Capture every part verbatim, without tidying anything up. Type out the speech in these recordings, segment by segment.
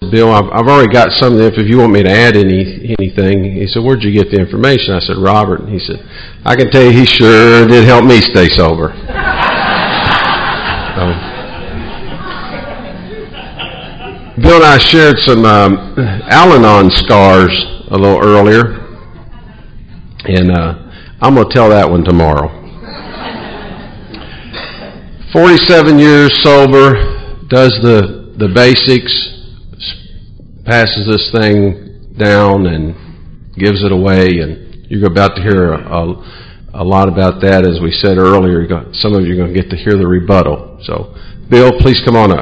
Bill, I've, I've already got some of the info. If you want me to add any anything, he said, where'd you get the information? I said, Robert. And he said, I can tell you he sure did help me stay sober. um, Bill and I shared some um, Al-Anon scars a little earlier, and uh, I'm going to tell that one tomorrow. forty-seven years sober, does the, the basics, passes this thing down and gives it away, and you're about to hear a, a, a lot about that. As we said earlier, you got, some of you are going to get to hear the rebuttal. So, Bill, please come on up.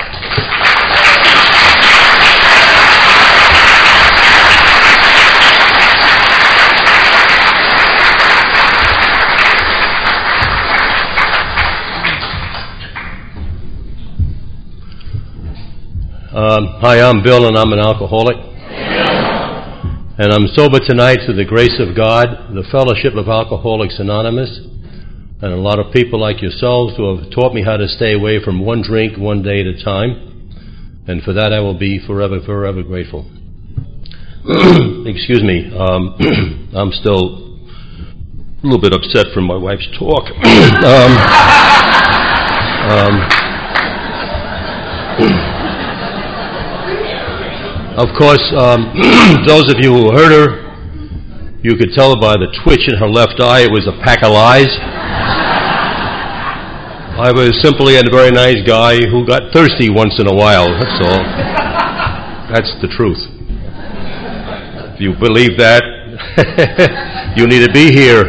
Um, hi, I'm Bill, and I'm an alcoholic. And I'm sober tonight through the grace of God, the Fellowship of Alcoholics Anonymous, and a lot of people like yourselves who have taught me how to stay away from one drink one day at a time. And for that I will be forever, forever grateful. Excuse me. Um, I'm still a little bit upset from my wife's talk. um, um, Of course, um, those of you who heard her, you could tell by the twitch in her left eye it was a pack of lies. I was simply a very nice guy who got thirsty once in a while, that's all. That's the truth. If you believe that, you need to be here.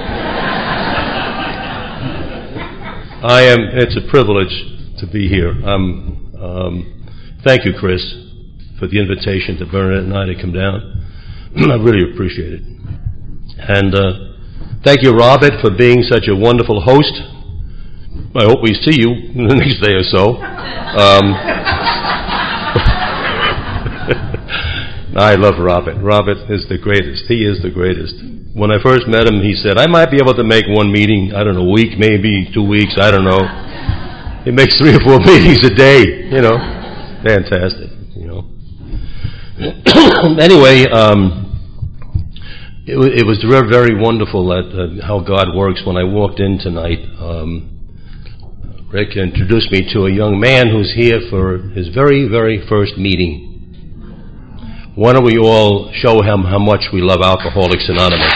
I am, it's a privilege to be here. Um, um, thank you, Chris, for the invitation to Bernadette and I to come down. I really appreciate it. And uh, thank you, Robert, for being such a wonderful host. I hope we see you the next day or so. Um, I love Robert. Robert is the greatest. He is the greatest. When I first met him, he said, I might be able to make one meeting, I don't know, a week, maybe two weeks, I don't know. He makes three or four meetings a day, you know. Fantastic, you know. Anyway, um, it, w- it was very, very wonderful that, uh, how God works. When I walked in tonight, um, Rick introduced me to a young man who's here for his very, very first meeting. Why don't we all show him how much we love Alcoholics Anonymous?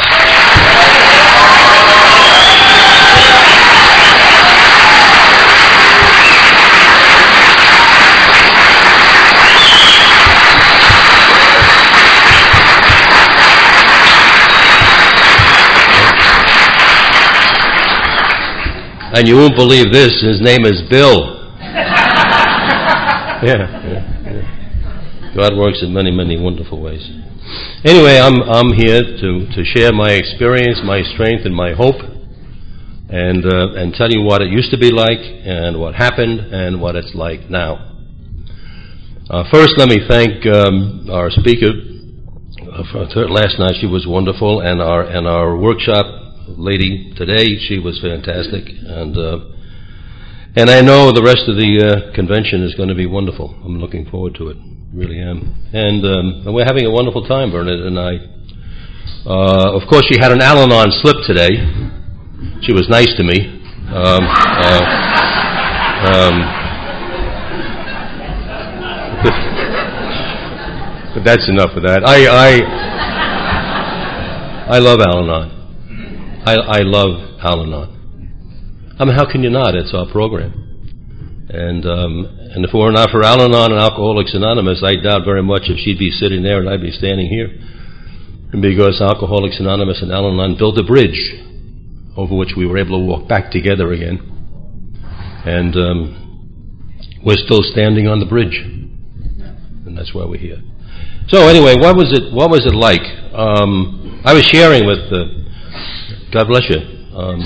And you won't believe this, his name is Bill. yeah, yeah, yeah. God works in many, many wonderful ways. Anyway, I'm I'm here to, to share my experience, my strength, and my hope, and uh, and tell you what it used to be like, and what happened, and what it's like now. Uh, first, let me thank um, our speaker uh, last night. She was wonderful, and our and our workshop lady today, she was fantastic, and uh, and I know the rest of the uh, convention is going to be wonderful. I'm looking forward to it, really am. And, um, and we're having a wonderful time, Bernadette and I. Uh, of course, she had an Al-Anon slip today. She was nice to me. Um, uh, um, but that's enough of that. I I, I love Al-Anon. I, I love Al-Anon. I mean, how can you not? It's our program. And um, and if it were not for Al-Anon and Alcoholics Anonymous, I doubt very much if she'd be sitting there and I'd be standing here. And because Alcoholics Anonymous and Al-Anon built a bridge over which we were able to walk back together again. And um, we're still standing on the bridge. And that's why we're here. So anyway, what was it, what was it like? Um, I was sharing with... Uh, God bless you. Um,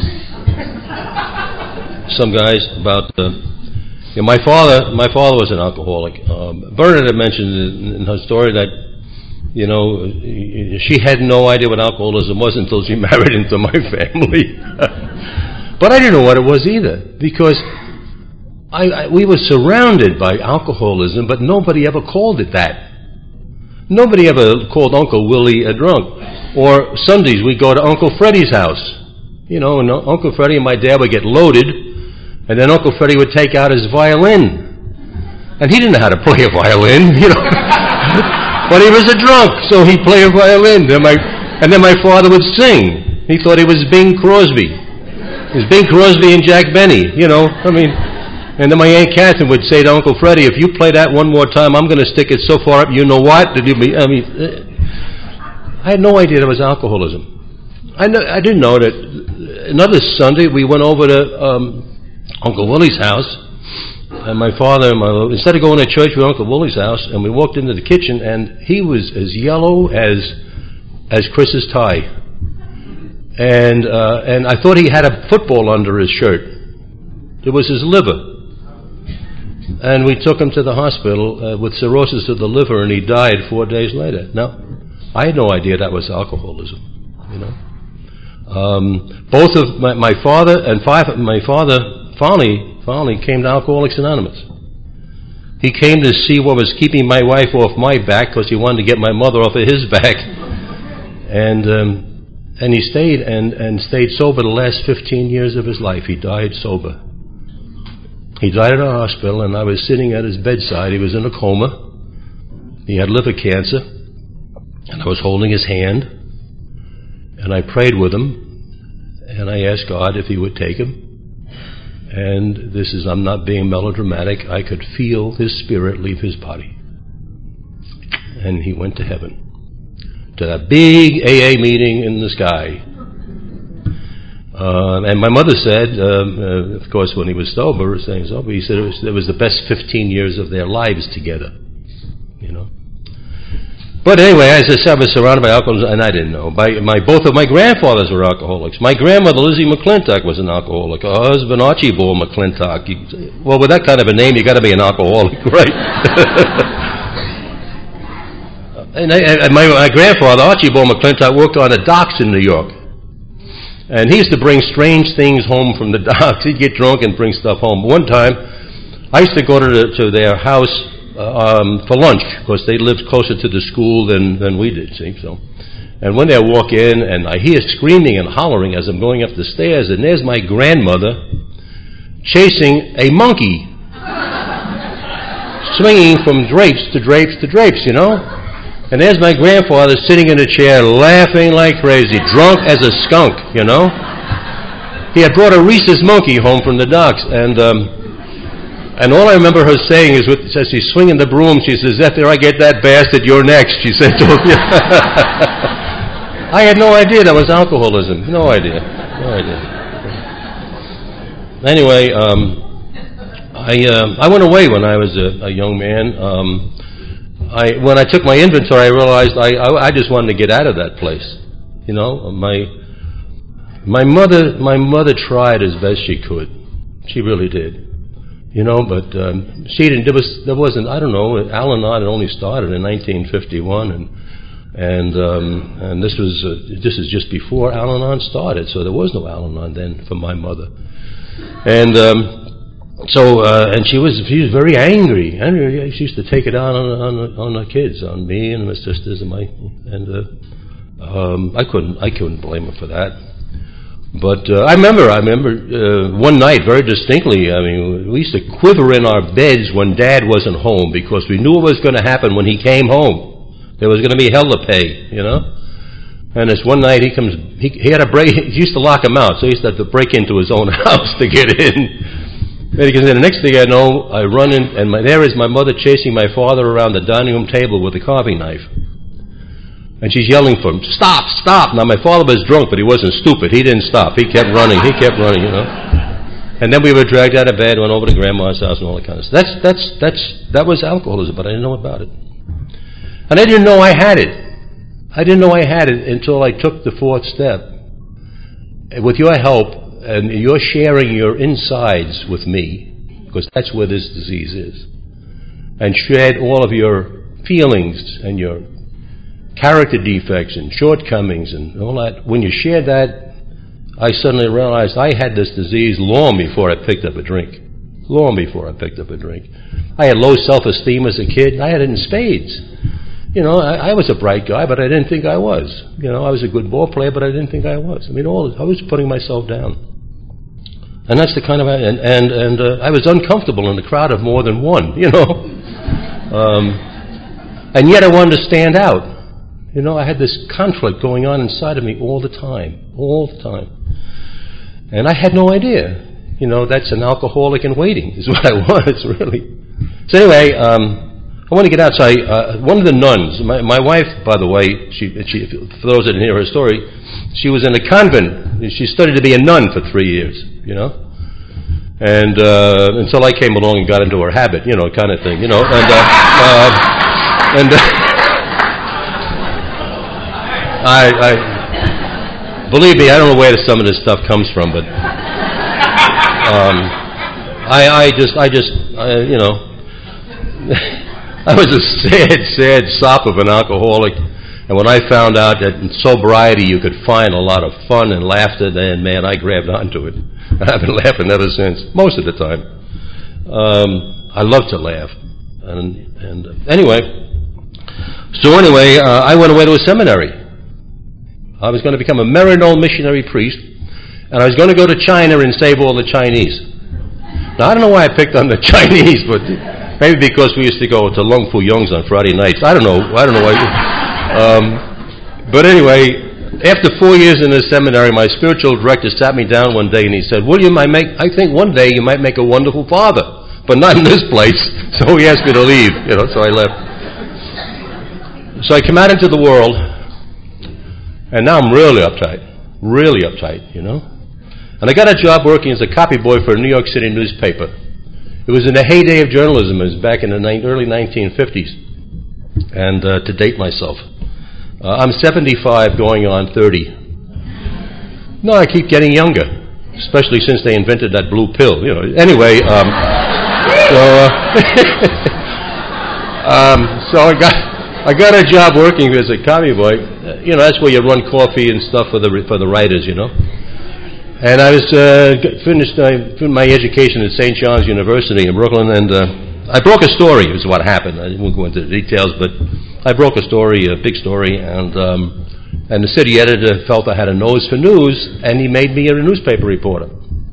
some guys about uh, you know, my father. My father was an alcoholic. Um, Bernadette mentioned in, in her story that you know she had no idea what alcoholism was until she married into my family. But I didn't know what it was either, because I, I, we were surrounded by alcoholism, but nobody ever called it that. Nobody ever called Uncle Willie a drunk. Or Sundays, we'd go to Uncle Freddie's house. You know, and Uncle Freddie and my dad would get loaded, and then Uncle Freddie would take out his violin. And he didn't know how to play a violin, you know. But he was a drunk, so he'd play a violin. Then my, and then my father would sing. He thought he was Bing Crosby. It was Bing Crosby and Jack Benny, you know. I mean, and then my Aunt Catherine would say to Uncle Freddie, if you play that one more time, I'm going to stick it so far up, you know what? Did you, I mean, I had no idea there was alcoholism. I, know, I didn't know that. Another Sunday, we went over to um, Uncle Willie's house, and my father, and my, instead of going to church, we went to Uncle Willie's house, and we walked into the kitchen, and he was as yellow as as Chris's tie. And uh, and I thought he had a football under his shirt. It was his liver. And we took him to the hospital uh, with cirrhosis of the liver, and he died four days later. Now, I had no idea that was alcoholism, you know. Um, both of my, my father and five, my father finally, finally came to Alcoholics Anonymous. He came to see what was keeping my wife off my back because he wanted to get my mother off of his back. And um, and he stayed and, and stayed sober the last fifteen years of his life. He died sober. He died at a hospital, and I was sitting at his bedside. He was in a coma. He had liver cancer, and I was holding his hand, and I prayed with him, and I asked God if he would take him. And this is, I'm not being melodramatic, I could feel his spirit leave his body. And he went to heaven, to that big A A meeting in the sky. Uh, and my mother said, um, uh, of course, when he was sober, saying sober, he said it was, it was the best fifteen years of their lives together, you know. But anyway, as I said, I was surrounded by alcohols, and I didn't know. My, my, both of my grandfathers were alcoholics. My grandmother, Lizzie McClintock, was an alcoholic. Her husband, Archibald McClintock. You, well, with that kind of a name, you got to be an alcoholic, right? and, I, and my, my grandfather, Archibald McClintock, worked on the docks in New York. And he used to bring strange things home from the docks. He'd get drunk and bring stuff home. One time, I used to go to, the, to their house uh, um, for lunch, because they lived closer to the school than, than we did, see, so. And one day I walk in, and I hear screaming and hollering as I'm going up the stairs, and there's my grandmother chasing a monkey, swinging from drapes to drapes to drapes, you know? And there's my grandfather sitting in a chair laughing like crazy, drunk as a skunk, you know. He had brought a rhesus monkey home from the docks, and um, and all I remember her saying is, with, says she's swinging the broom, she says, after I get that bastard, you're next, she said to him. I had no idea that was alcoholism, no idea, no idea. Anyway, um, I uh, I went away when I was a, a young man. Um, I, when I took my inventory, I realized I, I, I just wanted to get out of that place. You know, my my mother my mother tried as best she could. She really did. You know, but um, she didn't. There was there wasn't. I don't know. Al-Anon had only started in nineteen fifty-one, and and um, and this was uh, this is just before Al-Anon started. So there was no Al-Anon then for my mother, and. Um, So, uh, and she was she was very angry. Angry. She used to take it out on on on the kids, on me and my sisters and my and uh, um, I couldn't I couldn't blame her for that. But uh, I remember I remember uh, one night very distinctly. I mean, we used to quiver in our beds when Dad wasn't home because we knew what was going to happen when he came home. There was going to be hell to pay, you know. And this one night he comes, he, he had a break. He used to lock him out, so he used to have to break into his own house to get in. Because the next thing I know, I run in, and my, there is my mother chasing my father around the dining room table with a carving knife. And she's yelling for him, stop, stop. Now my father was drunk, but he wasn't stupid. He didn't stop. He kept running. He kept running, you know. And then we were dragged out of bed, went over to Grandma's house and all that kind of stuff. That's, that's, that's, that was alcoholism, but I didn't know about it. And I didn't know I had it. I didn't know I had it until I took the fourth step. With your help, and you're sharing your insides with me, because that's where this disease is, and shared all of your feelings and your character defects and shortcomings and all that. When you shared that, I suddenly realized I had this disease long before I picked up a drink. long before I picked up a drink. I had low self-esteem as a kid. I had it in spades. You know, I, I was a bright guy, but I didn't think I was. You know, I was a good ball player, but I didn't think I was. I mean, all I was putting myself down. And that's the kind of, and and, and uh, I was uncomfortable in a crowd of more than one, you know. Um, and yet I wanted to stand out. You know, I had this conflict going on inside of me all the time, all the time. And I had no idea. You know, that's an alcoholic in waiting is what I was, really. So anyway, um, I want to get out. So I, uh, one of the nuns, my, my wife, by the way, she, she, for those that didn't hear her story, she was in a convent. She studied to be a nun for three years, you know. And uh, until I came along and got into her habit, you know, kind of thing, you know. And, uh, uh, and uh, I, I, believe me, I don't know where some of this stuff comes from, but um, I, I just, I just, I, you know, I was a sad, sad sop of an alcoholic. And when I found out that in sobriety you could find a lot of fun and laughter, then, man, I grabbed onto it. And I've been laughing ever since, most of the time. Um, I love to laugh. And, and uh, anyway, so anyway, uh, I went away to a seminary. I was going to become a Maryknoll missionary priest, and I was going to go to China and save all the Chinese. Now, I don't know why I picked on the Chinese, but maybe because we used to go to Lung Fu Young's on Friday nights. I don't know. I don't know why. Um, but anyway, after four years in the seminary, my spiritual director sat me down one day and he said, William, I, make, I think one day you might make a wonderful father, but not in this place. So he asked me to leave, you know, so I left. So I came out into the world, and now I'm really uptight, really uptight, you know. And I got a job working as a copy boy for a New York City newspaper. It was in the heyday of journalism. It was back in the ni- early nineteen fifties. And uh, to date myself, uh, I'm seventy-five going on thirty. No, I keep getting younger, especially since they invented that blue pill. You know. Anyway, um, so uh, um, so I got I got a job working as a copy boy. Uh, you know, that's where you run coffee and stuff for the for the writers. You know. And I was uh, finished uh, my education at Saint John's University in Brooklyn, and uh, I broke a story. Is what happened. I won't go into the details, but I broke a story, a big story, and um, and the city editor felt I had a nose for news, and he made me a newspaper reporter.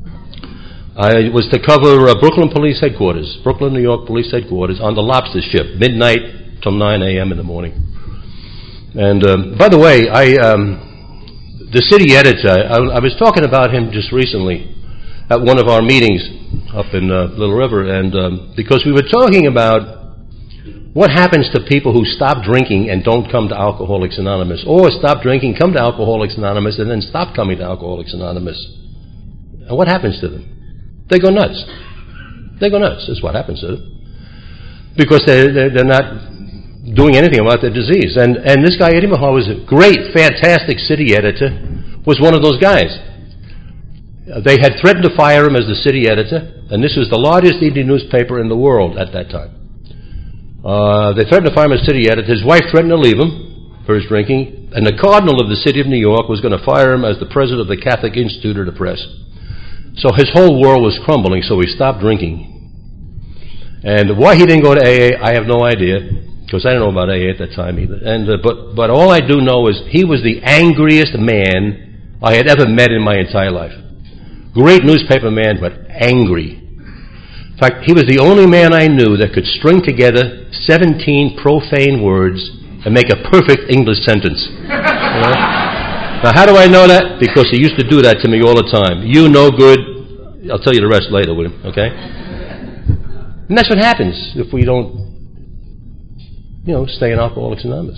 I was to cover uh, Brooklyn Police Headquarters, Brooklyn, New York Police Headquarters, on the lobster ship, midnight till nine a.m. in the morning. And um, by the way, I. Um, The city editor, I, I was talking about him just recently at one of our meetings up in uh, Little River, and um, because we were talking about what happens to people who stop drinking and don't come to Alcoholics Anonymous, or stop drinking, come to Alcoholics Anonymous, and then stop coming to Alcoholics Anonymous. And what happens to them? They go nuts. They go nuts. That's what happens to them. Because they're, they're, they're not doing anything about their disease. And and this guy, Eddie Mahar, was a great, fantastic city editor, was one of those guys. Uh, they had threatened to fire him as the city editor, and this was the largest evening newspaper in the world at that time. Uh, they threatened to fire him as city editor. His wife threatened to leave him for his drinking, and the cardinal of the city of New York was going to fire him as the president of the Catholic Institute of the Press. So his whole world was crumbling, so he stopped drinking. And why he didn't go to A A, I have no idea. Because I didn't know about A A at that time either. And uh, but but all I do know is he was the angriest man I had ever met in my entire life. Great newspaper man, but angry. In fact, he was the only man I knew that could string together seventeen profane words and make a perfect English sentence. You know? Now, how do I know that? Because he used to do that to me all the time. You no good. I'll tell you the rest later, William. Okay? And that's what happens if we don't, you know, stay in Alcoholics Anonymous.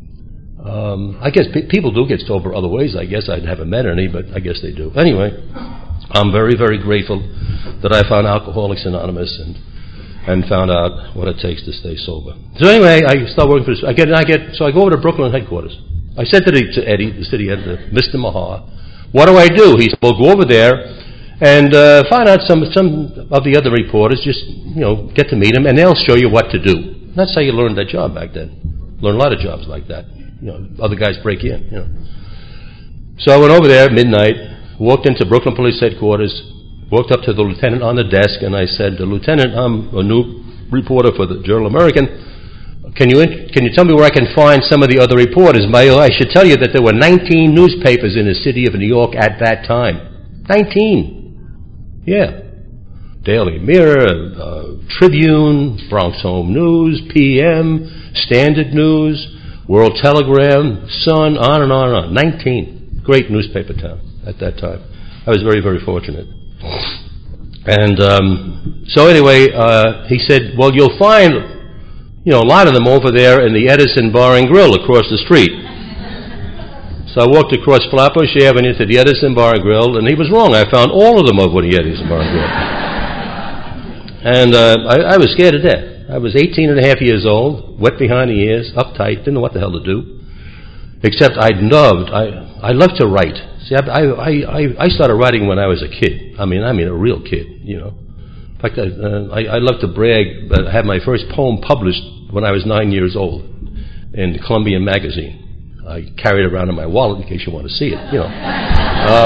Um, I guess pe- people do get sober other ways. I guess I haven't met any, but I guess they do. Anyway, I'm very, very grateful that I found Alcoholics Anonymous and and found out what it takes to stay sober. So anyway, I start working for. I get, I get. So I go over to Brooklyn headquarters. I said to, the, to Eddie, the city editor, Mister Mahar, "What do I do?" He said, "Well, go over there and uh, find out some some of the other reporters. Just, you know, get to meet them, and they'll show you what to do." That's how you learned that job back then. Learned a lot of jobs like that. You know, other guys break in, you know. So I went over there at midnight, walked into Brooklyn Police Headquarters, walked up to the lieutenant on the desk, and I said, Lieutenant, I'm a new reporter for the Journal American. Can you can you tell me where I can find some of the other reporters? My, I should tell you that there were nineteen newspapers in the city of New York at that time. nineteen. Yeah. Daily Mirror, uh, Tribune, Bronx Home News, P M, Standard News, World Telegram, Sun, on and on and on. nineteen. Great newspaper town at that time. I was very, very fortunate. And um, so anyway, uh, he said, well, you'll find, you know, a lot of them over there in the Edison Bar and Grill across the street. So I walked across Flatbush Avenue to the Edison Bar and Grill, and he was wrong. I found all of them over the Edison Bar and Grill. And uh, I, I was scared to death. I was eighteen and a half years old, wet behind the ears, uptight, didn't know what the hell to do. Except I loved, I, I loved to write. See, I, I, I, I started writing when I was a kid. I mean, I mean a real kid, you know. In fact, I, uh, I, I love to brag that I had my first poem published when I was nine years old in Columbian Magazine. I carry it around in my wallet in case you want to see it, you know. Um,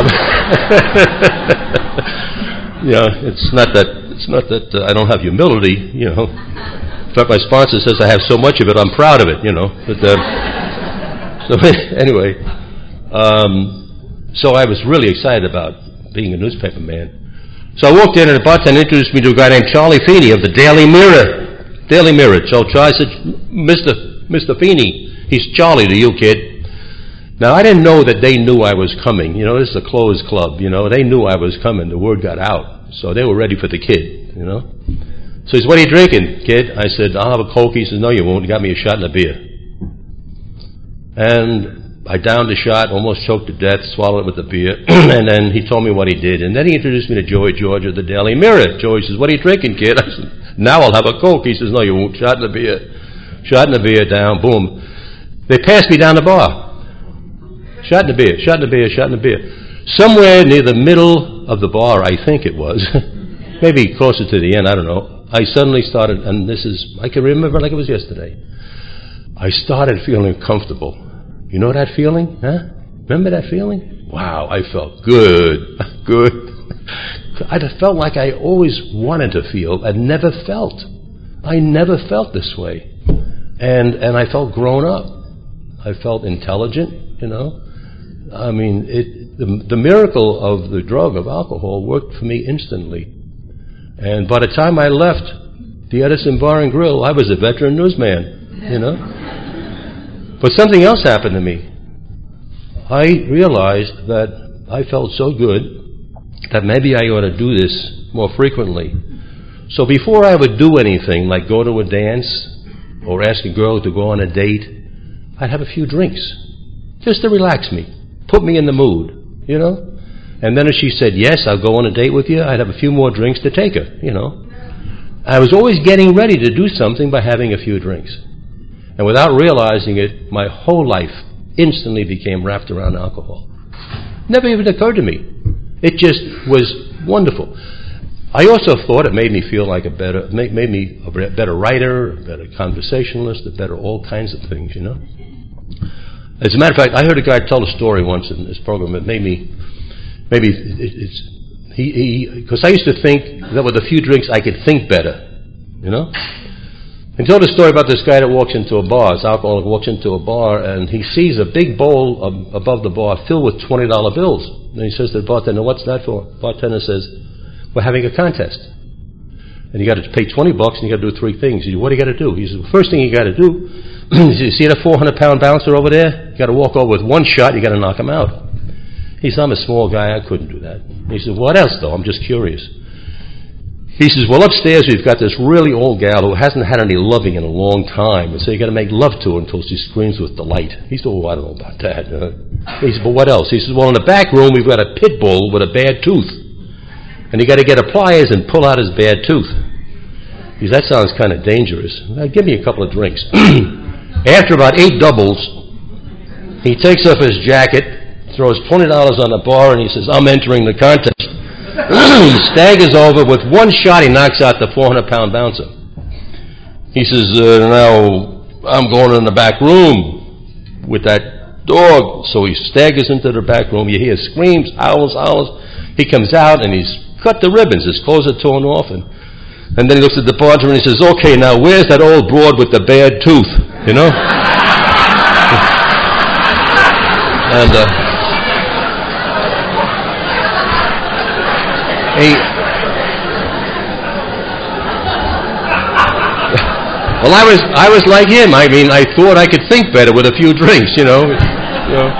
you know, it's not that it's not that uh, I don't have humility, you know. In fact, my sponsor says I have so much of it, I'm proud of it, you know. But, uh, so anyway, um, so I was really excited about being a newspaper man. So I walked in and the bartender introduced me to a guy named Charlie Feeney of the Daily Mirror. Daily Mirror. So Charlie said, Mister Mister Feeney, he's Charlie to you, kid. Now, I didn't know that they knew I was coming. You know, this is a closed club, you know. They knew I was coming. The word got out. So they were ready for the kid, you know. So he said, what are you drinking, kid? I said, I'll have a Coke. He says, no, you won't. He got me a shot and a beer. And I downed a shot, almost choked to death, swallowed it with the beer. And then he told me what he did. And then he introduced me to Joey George of the Daily Mirror. Joey says, what are you drinking, kid? I said, now I'll have a Coke. He says, no, you won't. Shot and a beer. Shot and a beer down, boom. They passed me down the bar. Shot in the beer, shot in the beer, shot in the beer. Somewhere near the middle of the bar, I think it was, maybe closer to the end, I don't know, I suddenly started, and this is, I can remember like it was yesterday, I started feeling comfortable. You know that feeling? Huh? Remember that feeling? Wow, I felt good, good. I felt like I always wanted to feel and never felt. I never felt this way. And and I felt grown up. I felt intelligent, you know. I mean, it, the, the miracle of the drug, of alcohol, worked for me instantly. And by the time I left the Edison Bar and Grill, I was a veteran newsman, you know. But something else happened to me. I realized that I felt so good that maybe I ought to do this more frequently. So before I would do anything, like go to a dance or ask a girl to go on a date, I'd have a few drinks just to relax me. Put me in the mood, you know. And then if she said, yes, I'll go on a date with you, I'd have a few more drinks to take her, you know. I was always getting ready to do something by having a few drinks. And without realizing it, my whole life instantly became wrapped around alcohol. Never even occurred to me. It just was wonderful. I also thought it made me feel like a better, made, made me a better writer, a better conversationalist, a better all kinds of things, you know. As a matter of fact, I heard a guy tell a story once in this program that made me, maybe it, it's, he, he, because I used to think that with a few drinks I could think better, you know. He told a story about this guy that walks into a bar, this alcoholic walks into a bar, and he sees a big bowl of, above the bar filled with twenty dollar bills. And he says to the bartender, what's that for? The bartender says, we're having a contest. And you got to pay twenty bucks and you got to do three things. He said, what do you got to do? He says, the first thing you got to do, you see that four hundred pound bouncer over there? You got to walk over with one shot, you got to knock him out. He said, I'm a small guy, I couldn't do that. He said, what else though? I'm just curious. He says, well, upstairs we've got this really old gal who hasn't had any loving in a long time, and so you got to make love to her until she screams with delight. He said, well, I don't know about that. He said, but what else? He says, well, in the back room we've got a pit bull with a bad tooth, and you got to get a pliers and pull out his bad tooth. He says, that sounds kind of dangerous. Now, give me a couple of drinks. After about eight doubles, he takes off his jacket, throws twenty dollars on the bar, and he says, I'm entering the contest. He staggers over. With one shot, he knocks out the four hundred pound bouncer. He says, uh, now, I'm going in the back room with that dog. So he staggers into the back room. You hear screams, howls, howls. He comes out, and he's cut the ribbons. His clothes are torn off. And, and then he looks at the bartender and he says, okay, now where's that old broad with the bad tooth? You know? and uh, he... Well, I was I was like him. I mean, I thought I could think better with a few drinks, you know. You know.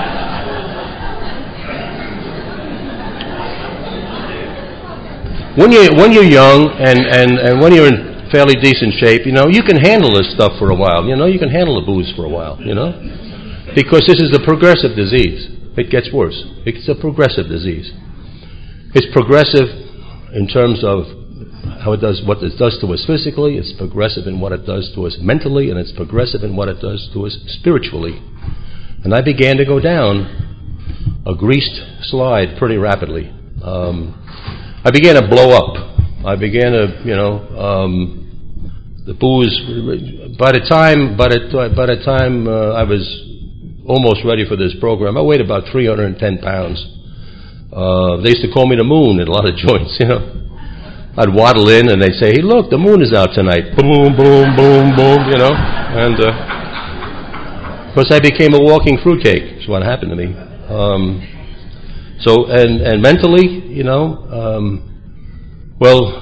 When you when you're young and, and, and when you're in fairly decent shape, you know, you can handle this stuff for a while. You know, you can handle the booze for a while. You know, because this is a progressive disease. It gets worse. It's a progressive disease. It's progressive in terms of how it does, what it does to us physically. It's progressive in what it does to us mentally, and it's progressive in what it does to us spiritually. And I began to go down a greased slide pretty rapidly. Um, I began to blow up. I began to, you know, um, the booze. By the time, by the by the time uh, I was almost ready for this program, I weighed about three hundred ten pounds. Uh, they used to call me the moon in a lot of joints, you know. I'd waddle in and they'd say, hey, look, the moon is out tonight. Boom, boom, boom, boom, you know. And, uh, of course, I became a walking fruitcake, is what happened to me. Um, so, and, and mentally, you know, um, well,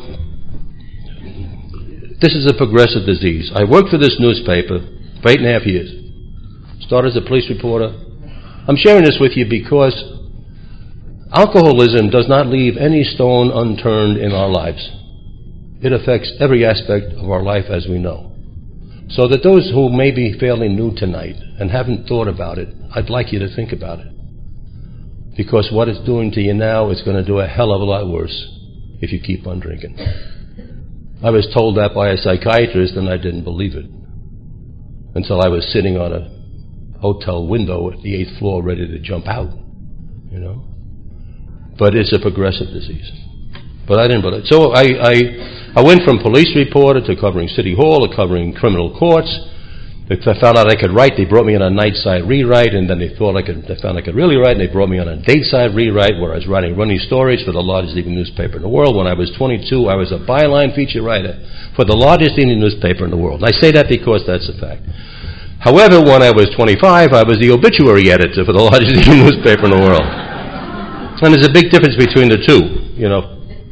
this is a progressive disease. I worked for this newspaper for eight and a half years. Started as a police reporter. I'm sharing this with you because alcoholism does not leave any stone unturned in our lives. It affects every aspect of our life as we know. So that those who may be fairly new tonight and haven't thought about it, I'd like you to think about it. Because what it's doing to you now is going to do a hell of a lot worse if you keep on drinking. I was told that by a psychiatrist and I didn't believe it. Until I was sitting on a hotel window at the eighth floor ready to jump out, you know. But it's a progressive disease. But I didn't believe it. So I, I, I went from police reporter to covering City Hall to covering criminal courts. They found out I could write. They brought me on a night side rewrite, and then they thought I could. They found I could really write, and they brought me on a day side rewrite where I was writing running stories for the largest evening newspaper in the world. When I was twenty-two, I was a byline feature writer for the largest evening newspaper in the world. And I say that because that's a fact. However, when I was twenty-five, I was the obituary editor for the largest evening newspaper in the world. And there's a big difference between the two, you know.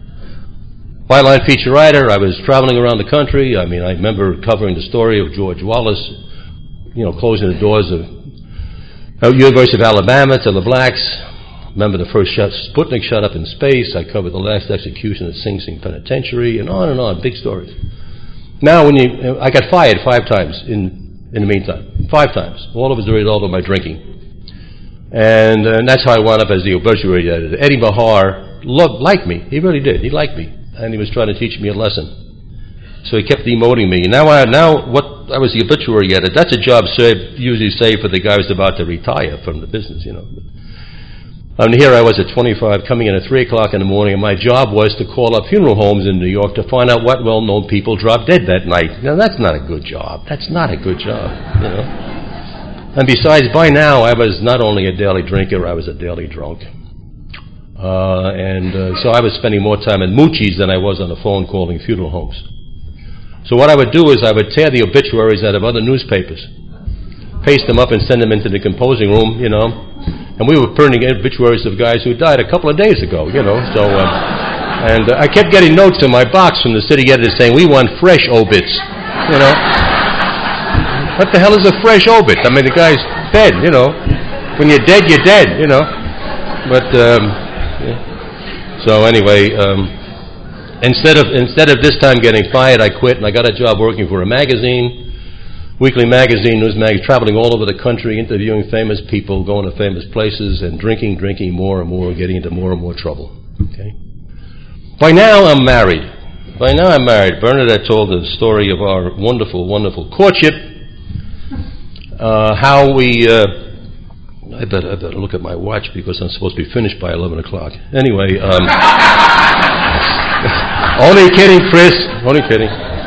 Byline feature writer, I was traveling around the country. I mean, I remember covering the story of George Wallace, you know, closing the doors of uh, University of Alabama to the blacks. Remember the first shut, Sputnik shut up in space. I covered the last execution at Sing Sing Penitentiary, and on and on, big stories. Now, when you, I got fired five times in in the meantime, five times. All of it as a result of my drinking. And, uh, and that's how I wound up as the obituary editor. Eddie Bahar loved, liked me. He really did. He liked me. And he was trying to teach me a lesson. So he kept demoting me. Now, I, now what I was the obituary editor. That's a job saved, usually saved for the guy who's about to retire from the business, you know. And here I was at twenty-five, coming in at three o'clock in the morning, and my job was to call up funeral homes in New York to find out what well-known people dropped dead that night. Now, that's not a good job. That's not a good job, you know. And besides, by now, I was not only a daily drinker, I was a daily drunk. Uh, and uh, so I was spending more time in Moochie's than I was on the phone calling funeral homes. So what I would do is I would tear the obituaries out of other newspapers, paste them up and send them into the composing room, you know. And we were printing obituaries of guys who died a couple of days ago, you know. So, um, and uh, I kept getting notes in my box from the city editor saying, we want fresh obits, you know. What the hell is a fresh obit? I mean, the guy's dead, you know. When you're dead, you're dead, you know. But um, yeah. So anyway, um, instead of instead of this time getting fired, I quit and I got a job working for a magazine, weekly magazine, news magazine, traveling all over the country, interviewing famous people, going to famous places, and drinking, drinking more and more, getting into more and more trouble. Okay. By now, I'm married. By now, I'm married. Bernadette told the story of our wonderful, wonderful courtship. Uh, how we, uh, I better, I better look at my watch because I'm supposed to be finished by eleven o'clock. Anyway, um, only kidding, Chris. Only kidding.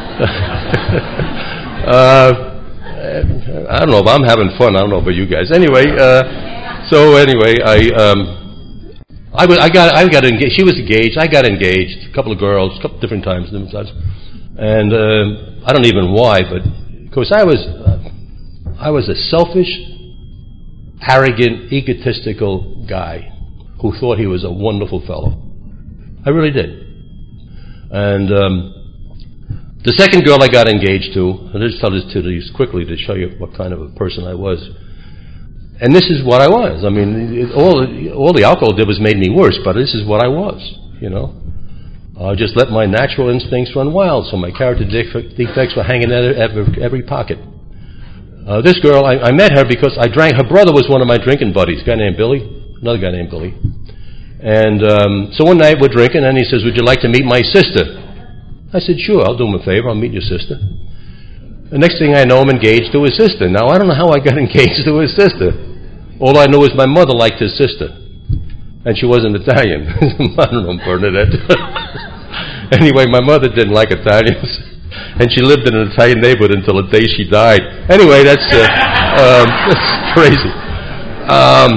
uh, I don't know if I'm having fun. I don't know about you guys. Anyway, uh, so anyway, I, um, I, was, I got I got engaged. She was engaged. I got engaged. A couple of girls, a couple different times, different times. And uh, I don't even why, but of course I was uh, I was a selfish, arrogant, egotistical guy who thought he was a wonderful fellow. I really did. And um, the second girl I got engaged to, I'll just tell this to you quickly to show you what kind of a person I was. And this is what I was. I mean, it, all all the alcohol did was made me worse, but this is what I was, you know. I just let my natural instincts run wild, so my character defects were hanging out of every, every pocket. Uh, this girl, I, I met her because I drank, her brother was one of my drinking buddies, a guy named Billy, another guy named Billy. And um, so one night we're drinking, and he says, would you like to meet my sister? I said, sure, I'll do him a favor, I'll meet your sister. The next thing I know, I'm engaged to his sister. Now, I don't know how I got engaged to his sister. All I know is my mother liked his sister. And she wasn't Italian. I don't know, Bernadette. Anyway, my mother didn't like Italians. And she lived in an Italian neighborhood until the day she died. Anyway, that's, uh, um, that's crazy. Um,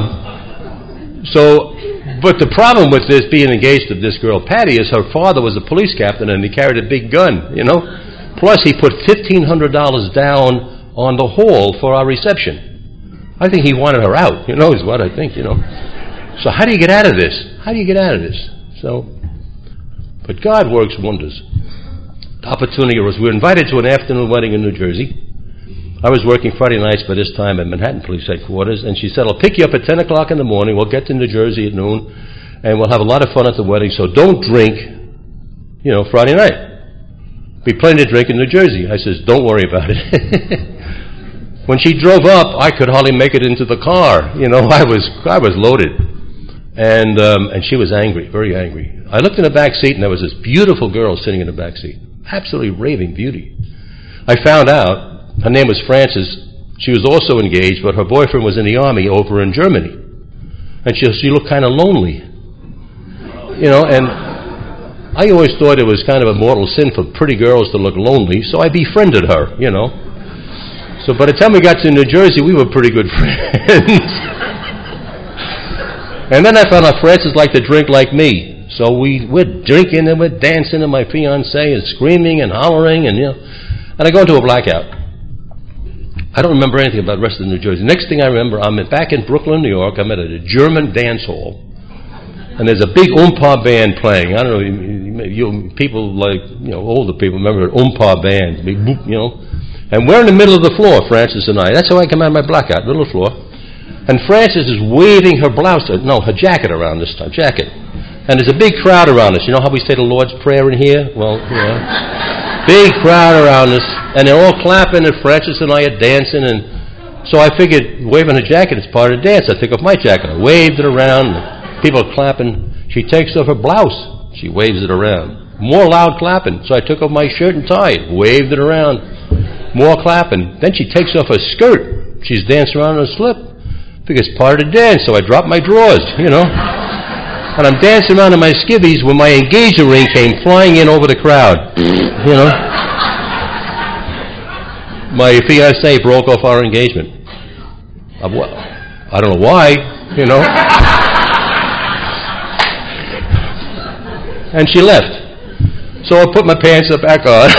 so, but the problem with this, being engaged to this girl, Patty, is her father was a police captain and he carried a big gun, you know. Plus, he put fifteen hundred dollars down on the hall for our reception. I think he wanted her out, you know, is what I think, you know. So how do you get out of this? How do you get out of this? So, but God works wonders. The opportunity was, we were invited to an afternoon wedding in New Jersey. I was working Friday nights by this time at Manhattan Police Headquarters, and she said, I'll pick you up at ten o'clock in the morning, we'll get to New Jersey at noon, and we'll have a lot of fun at the wedding, so don't drink, you know, Friday night. Be plenty to drink in New Jersey. I says, don't worry about it. When she drove up, I could hardly make it into the car. You know, I was I was loaded. And um, and she was angry, very angry. I looked in the back seat, and there was this beautiful girl sitting in the back seat. Absolutely raving beauty. I found out, her name was Frances. She was also engaged, but her boyfriend was in the army over in Germany. And she, she looked kind of lonely. You know, and I always thought it was kind of a mortal sin for pretty girls to look lonely, so I befriended her, you know. So by the time we got to New Jersey, we were pretty good friends. And then I found out Frances liked to drink like me. So we, we're drinking and we're dancing, and my fiancée is screaming and hollering, and you know. And I go into a blackout. I don't remember anything about the rest of New Jersey. Next thing I remember, I'm back in Brooklyn, New York. I'm at a German dance hall. And there's a big Oompa band playing. I don't know, you, you, people like, you know, older people remember Oompa band, big boop, you know. And we're in the middle of the floor, Frances and I. That's how I come out of my blackout, middle of the floor. And Frances is waving her blouse, no, her jacket around this time, jacket. And there's a big crowd around us. You know how we say the Lord's Prayer in here? Well, you know, big crowd around us. And they're all clapping, and Frances and I are dancing. And so I figured waving her jacket is part of the dance. I took off my jacket. I waved it around. People are clapping. She takes off her blouse. She waves it around. More loud clapping. So I took off my shirt and tie. Waved it around. More clapping. Then she takes off her skirt. She's dancing around in a slip. Because part of the dance, so I dropped my drawers, you know. And I'm dancing around in my skivvies when my engagement ring came flying in over the crowd, you know. My fiancée broke off our engagement. I, well, I don't know why, you know. And she left. So I put my pants up back on.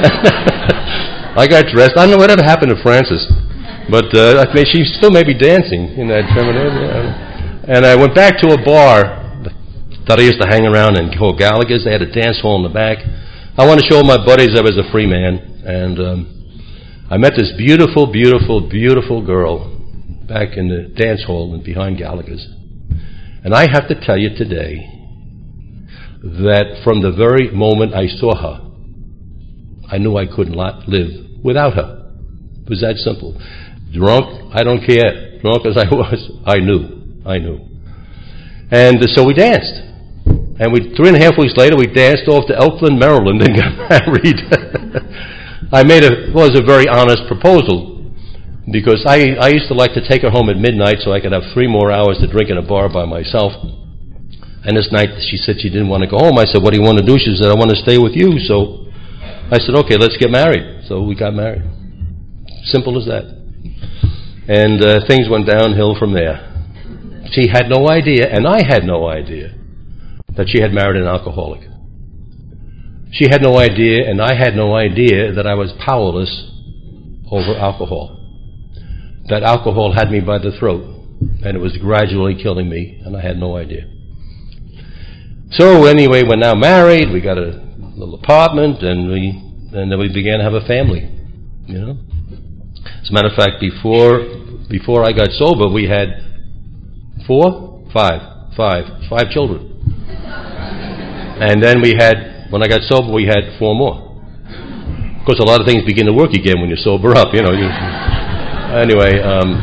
I got dressed. I don't know whatever happened to Frances. But uh, I mean, she still may be dancing in that feminine. And I went back to a bar that I used to hang around in called Gallagher's. They had a dance hall in the back. I want to show my buddies I was a free man. And um, I met this beautiful, beautiful, beautiful girl back in the dance hall and behind Gallagher's. And I have to tell you today that from the very moment I saw her, I knew I couldn't live without her. It was that simple. Drunk, I don't care. Drunk as I was, I knew. I knew. And uh, so we danced. And we, three and a half weeks later, we danced off to Elkland, Maryland, and got married. I made a, was a very honest proposal, because I, I used to like to take her home at midnight so I could have three more hours to drink in a bar by myself. And this night, she said she didn't want to go home. I said, what do you want to do? She said, I want to stay with you. So I said, okay, let's get married. So we got married. Simple as that. And uh, things went downhill from there. she had no idea, and I had no idea, that she had married an alcoholic. She had no idea, and I had no idea that I was powerless over alcohol. That alcohol had me by the throat, and it was gradually killing me, and I had no idea. So anyway, we're now married, we got a little apartment, and we and then we began to have a family, you know. As a matter of fact, before before I got sober, we had four, five, five, five children. And then we had, when I got sober, we had four more. Of course, a lot of things begin to work again when you sober up, you know. You, anyway, um,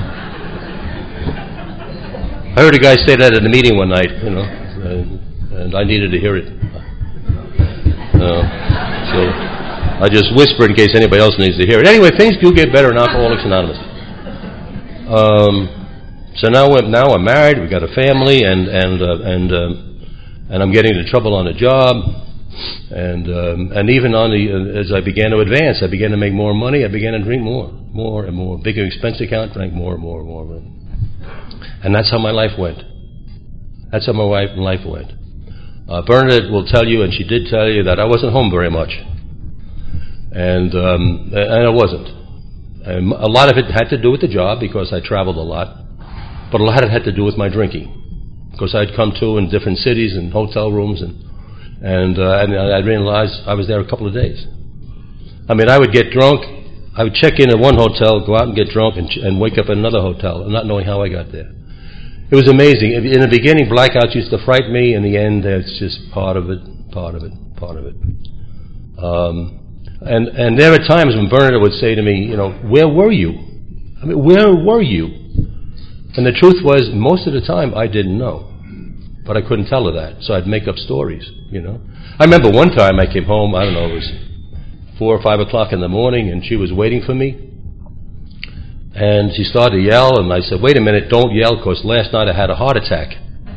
I heard a guy say that at a meeting one night, you know, and, and I needed to hear it. Uh, so I just whispered in case anybody else needs to hear it. Anyway, things do get better in Alcoholics Anonymous. Um, so now we're now I'm married. We've got a family, and and uh, and uh, and I'm getting into trouble on the job, and um, and even on the uh, as I began to advance, I began to make more money. I began to drink more, more and more. Bigger expense account, drank more and more and more. And that's how my life went. That's how my life life went. Uh, Bernadette will tell you, and she did tell you, that I wasn't home very much. And um, and I wasn't. And a lot of it had to do with the job because I traveled a lot, but a lot of it had to do with my drinking because I'd come to in different cities and hotel rooms, and and, uh, and I realized I was there a couple of days. I mean, I would get drunk, I would check in at one hotel, go out and get drunk, and, and wake up at another hotel, and not knowing how I got there. It was amazing. In the beginning, blackouts used to frighten me. In the end, it's just part of it, part of it, part of it. Um, and and there were times when Bernadette would say to me, you know, where were you? I mean, where were you? And the truth was, most of the time, I didn't know. But I couldn't tell her that, so I'd make up stories, you know. I remember one time I came home, I don't know, it was four or five o'clock in the morning, and she was waiting for me. And she started to yell, and I said, wait a minute, don't yell, because last night I had a heart attack.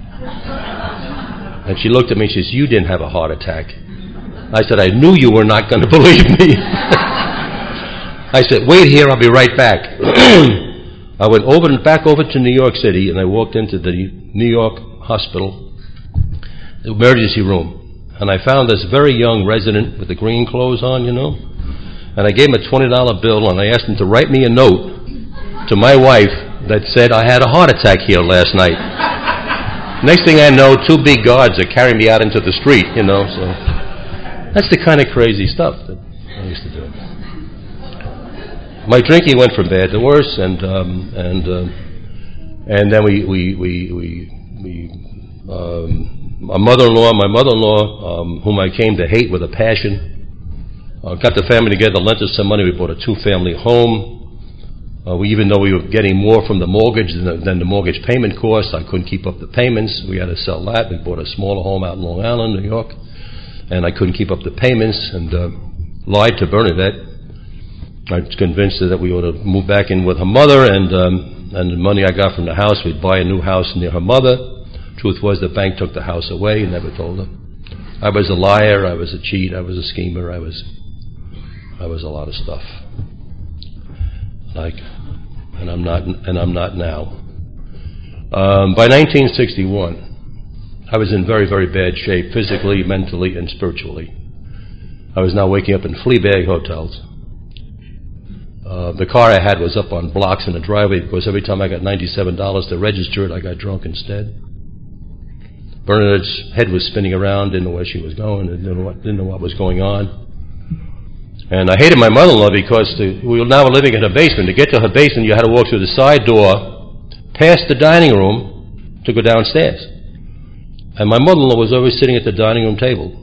And she looked at me and she says, you didn't have a heart attack. I said, I knew you were not going to believe me. I said, wait here, I'll be right back. I went over and back over to New York City, and I walked into the New York hospital, the emergency room, and I found this very young resident with the green clothes on, you know, and I gave him a twenty dollar bill, and I asked him to write me a note to my wife that said I had a heart attack here last night. Next thing I know, two big guards are carrying me out into the street, you know, so that's the kind of crazy stuff that I used to do. My drinking went from bad to worse, and um, and uh, and then we we we we, we um, my mother-in-law, my mother-in-law, um, whom I came to hate with a passion, uh, got the family together, lent us some money. We bought a two-family home. Uh, we, even though we were getting more from the mortgage than the, than the mortgage payment cost, I couldn't keep up the payments. We had to sell that. We bought a smaller home out in Long Island, New York, and I couldn't keep up the payments, and uh, lied to Bernadette. I was convinced her that we ought to move back in with her mother, and um, and the money I got from the house, we'd buy a new house near her mother. Truth was, the bank took the house away and never told her. I was a liar. I was a cheat. I was a schemer. I was I was a lot of stuff. Like, and I'm not, and I'm not now. Um, by nineteen sixty-one, I was in very, very bad shape, physically, mentally, and spiritually. I was now waking up in flea bag hotels. Uh, the car I had was up on blocks in the driveway because every time I got ninety-seven dollars to register it, I got drunk instead. Bernadette's head was spinning around, didn't know where she was going, didn't know what, didn't know what was going on. And I hated my mother-in-law because the, we were now living in her basement. To get to her basement, you had to walk through the side door, past the dining room, to go downstairs. And my mother-in-law was always sitting at the dining room table,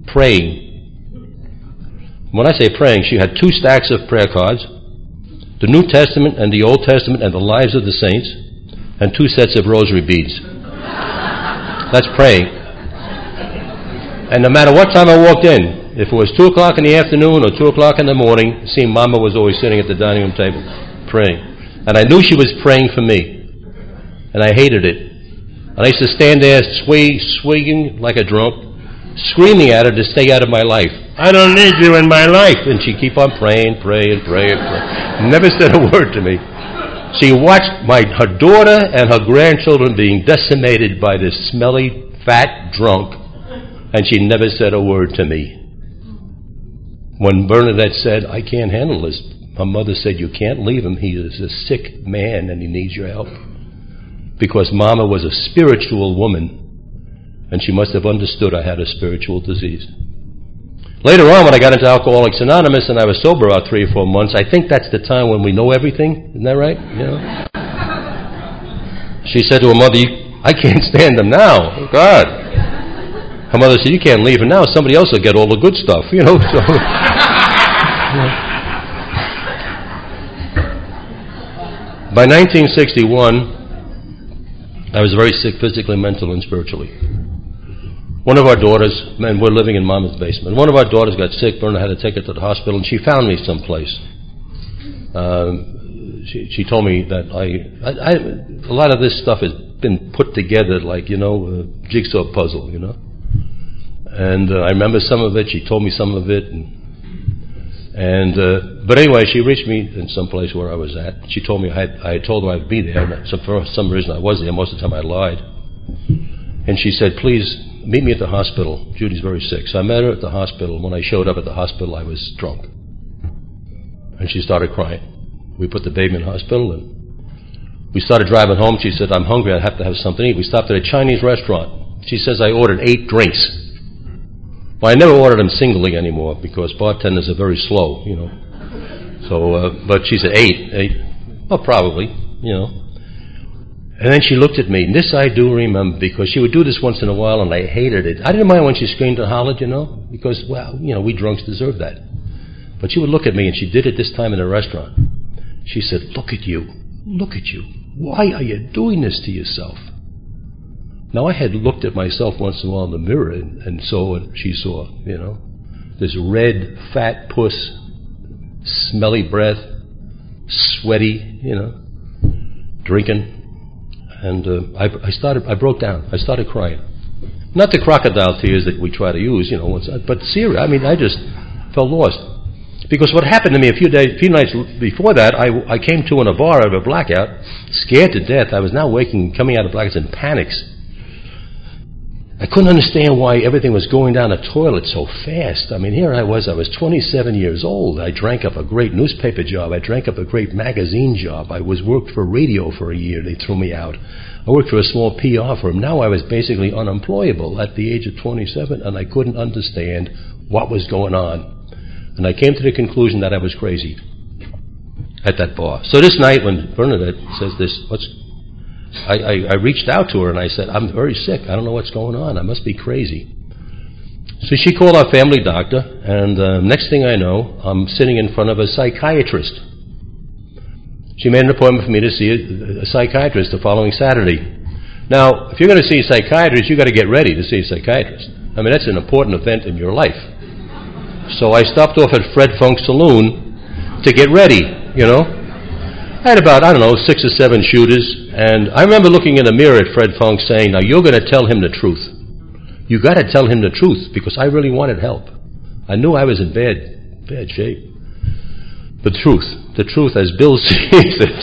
praying. When I say praying, she had two stacks of prayer cards, the New Testament and the Old Testament and the lives of the saints, and two sets of rosary beads. That's praying. And no matter what time I walked in, if it was two o'clock in the afternoon or two o'clock in the morning, seeing Mama was always sitting at the dining room table, praying. And I knew she was praying for me. And I hated it. And I used to stand there sway, swinging like a drunk, screaming at her to stay out of my life. I don't need you in my life. And she'd keep on praying, praying, praying, praying. Never said a word to me. She watched my her daughter and her grandchildren being decimated by this smelly, fat drunk, and she never said a word to me. When Bernadette said, I can't handle this, my mother said, you can't leave him. He is a sick man and he needs your help. Because Mama was a spiritual woman, and she must have understood I had a spiritual disease. Later on, when I got into Alcoholics Anonymous and I was sober about three or four months, I think that's the time when we know everything. Isn't that right? You know? She said to her mother, I can't stand him now. Oh, God. Her mother said, you can't leave him now. Somebody else will get all the good stuff. You know. So, by nineteen sixty-one, I was very sick physically, mentally, and spiritually. One of our daughters, and we're living in Mama's basement, one of our daughters got sick. Berna had to take her to the hospital, and she found me someplace. Um, she, she told me that I, I, I, a lot of this stuff has been put together like, you know, a jigsaw puzzle, you know. And uh, I remember some of it. She told me some of it. And, and uh, but anyway, she reached me in some place where I was at. She told me I had, I had told her I'd be there. And so for some reason I was there. Most of the time I lied. And she said, please, meet me at the hospital. Judy's very sick. So I met her at the hospital. When I showed up at the hospital, I was drunk. And she started crying. We put the baby in the hospital, and we started driving home. She said, I'm hungry. I have to have something to eat. We stopped at a Chinese restaurant. She says I ordered eight drinks. Well, I never ordered them singly anymore because bartenders are very slow, you know. So, uh, but she said eight. Eight. Well, probably, you know. And then she looked at me, and this I do remember, because she would do this once in a while, and I hated it. I didn't mind when she screamed and hollered, you know, because, well, you know, we drunks deserve that. But she would look at me, and she did it this time in a restaurant. She said, look at you, look at you. Why are you doing this to yourself? Now, I had looked at myself once in a while in the mirror, and, and saw what she saw, you know, this red, fat puss, smelly breath, sweaty, you know, drinking. And uh, I, I started. I broke down. I started crying. Not the crocodile tears that we try to use, you know, once, but serious. I mean, I just felt lost. Because what happened to me a few days, a few nights before that, I, I came to in a bar out of a blackout, scared to death. I was now waking, coming out of blackouts in panics. I couldn't understand why everything was going down the toilet so fast. I mean, here I was, I was twenty-seven years old. I drank up a great newspaper job. I drank up a great magazine job. I was worked for radio for a year. They threw me out. I worked for a small P R firm. Now I was basically unemployable at the age of twenty-seven, and I couldn't understand what was going on. And I came to the conclusion that I was crazy at that bar. So this night when Bernadette says this, what's I, I, I reached out to her and I said, I'm very sick. I don't know what's going on. I must be crazy. So she called our family doctor, and uh, next thing I know, I'm sitting in front of a psychiatrist. She made an appointment for me to see a, a psychiatrist the following Saturday. Now, if you're going to see a psychiatrist, you've got to get ready to see a psychiatrist. I mean, that's an important event in your life. So I stopped off at Fred Funk Saloon to get ready, you know. I had about, I don't know, six or seven shooters, and I remember looking in the mirror at Fred Funk saying, now you're going to tell him the truth. You got to tell him the truth, because I really wanted help. I knew I was in bad, bad shape. The truth, the truth as Bill sees it.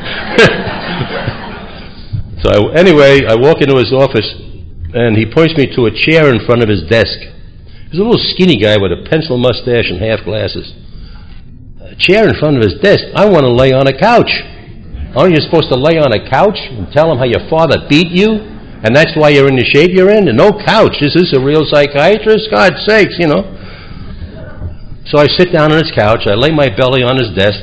So I, anyway, I walk into his office, and he points me to a chair in front of his desk. He's a little skinny guy with a pencil mustache and half glasses. A chair in front of his desk. I want to lay on a couch. Aren't you supposed to lay on a couch and tell him how your father beat you? And that's why you're in the shape you're in? And no couch. Is this a real psychiatrist? God's sakes, you know. So I sit down on his couch. I lay my belly on his desk.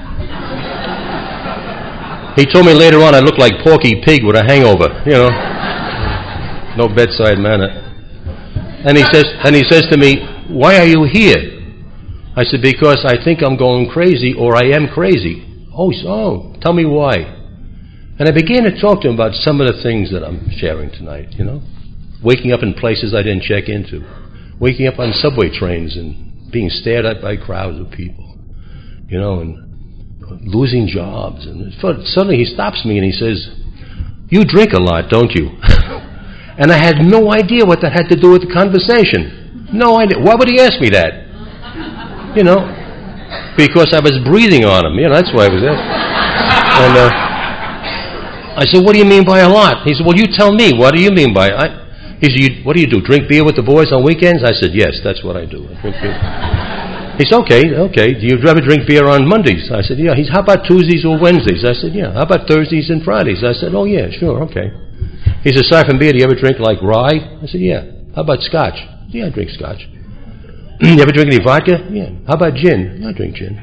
He told me later on I looked like Porky Pig with a hangover, you know. No bedside manner. And he says, and he says to me, why are you here? I said, because I think I'm going crazy, or I am crazy. Oh, so, tell me why. And I began to talk to him about some of the things that I'm sharing tonight, you know. Waking up in places I didn't check into. Waking up on subway trains and being stared at by crowds of people, you know, and losing jobs. And suddenly he stops me and he says, you drink a lot, don't you? And I had no idea what that had to do with the conversation. No idea. Why would he ask me that? You know, because I was breathing on him. You know, that's why I was there. And uh, I said, what do you mean by a lot? He said, well, you tell me. What do you mean by I? He said, you, what do you do, drink beer with the boys on weekends? I said, yes, that's what I do. I drink beer. He said, okay, okay. Do you ever drink beer on Mondays? I said, yeah. He said, how about Tuesdays or Wednesdays? I said, yeah. How about Thursdays and Fridays? I said, oh, yeah, sure, okay. He said, aside from beer, do you ever drink like rye? I said, yeah. How about scotch? Yeah, I drink scotch. You ever drink any vodka? Yeah. How about gin? Yeah, I drink gin.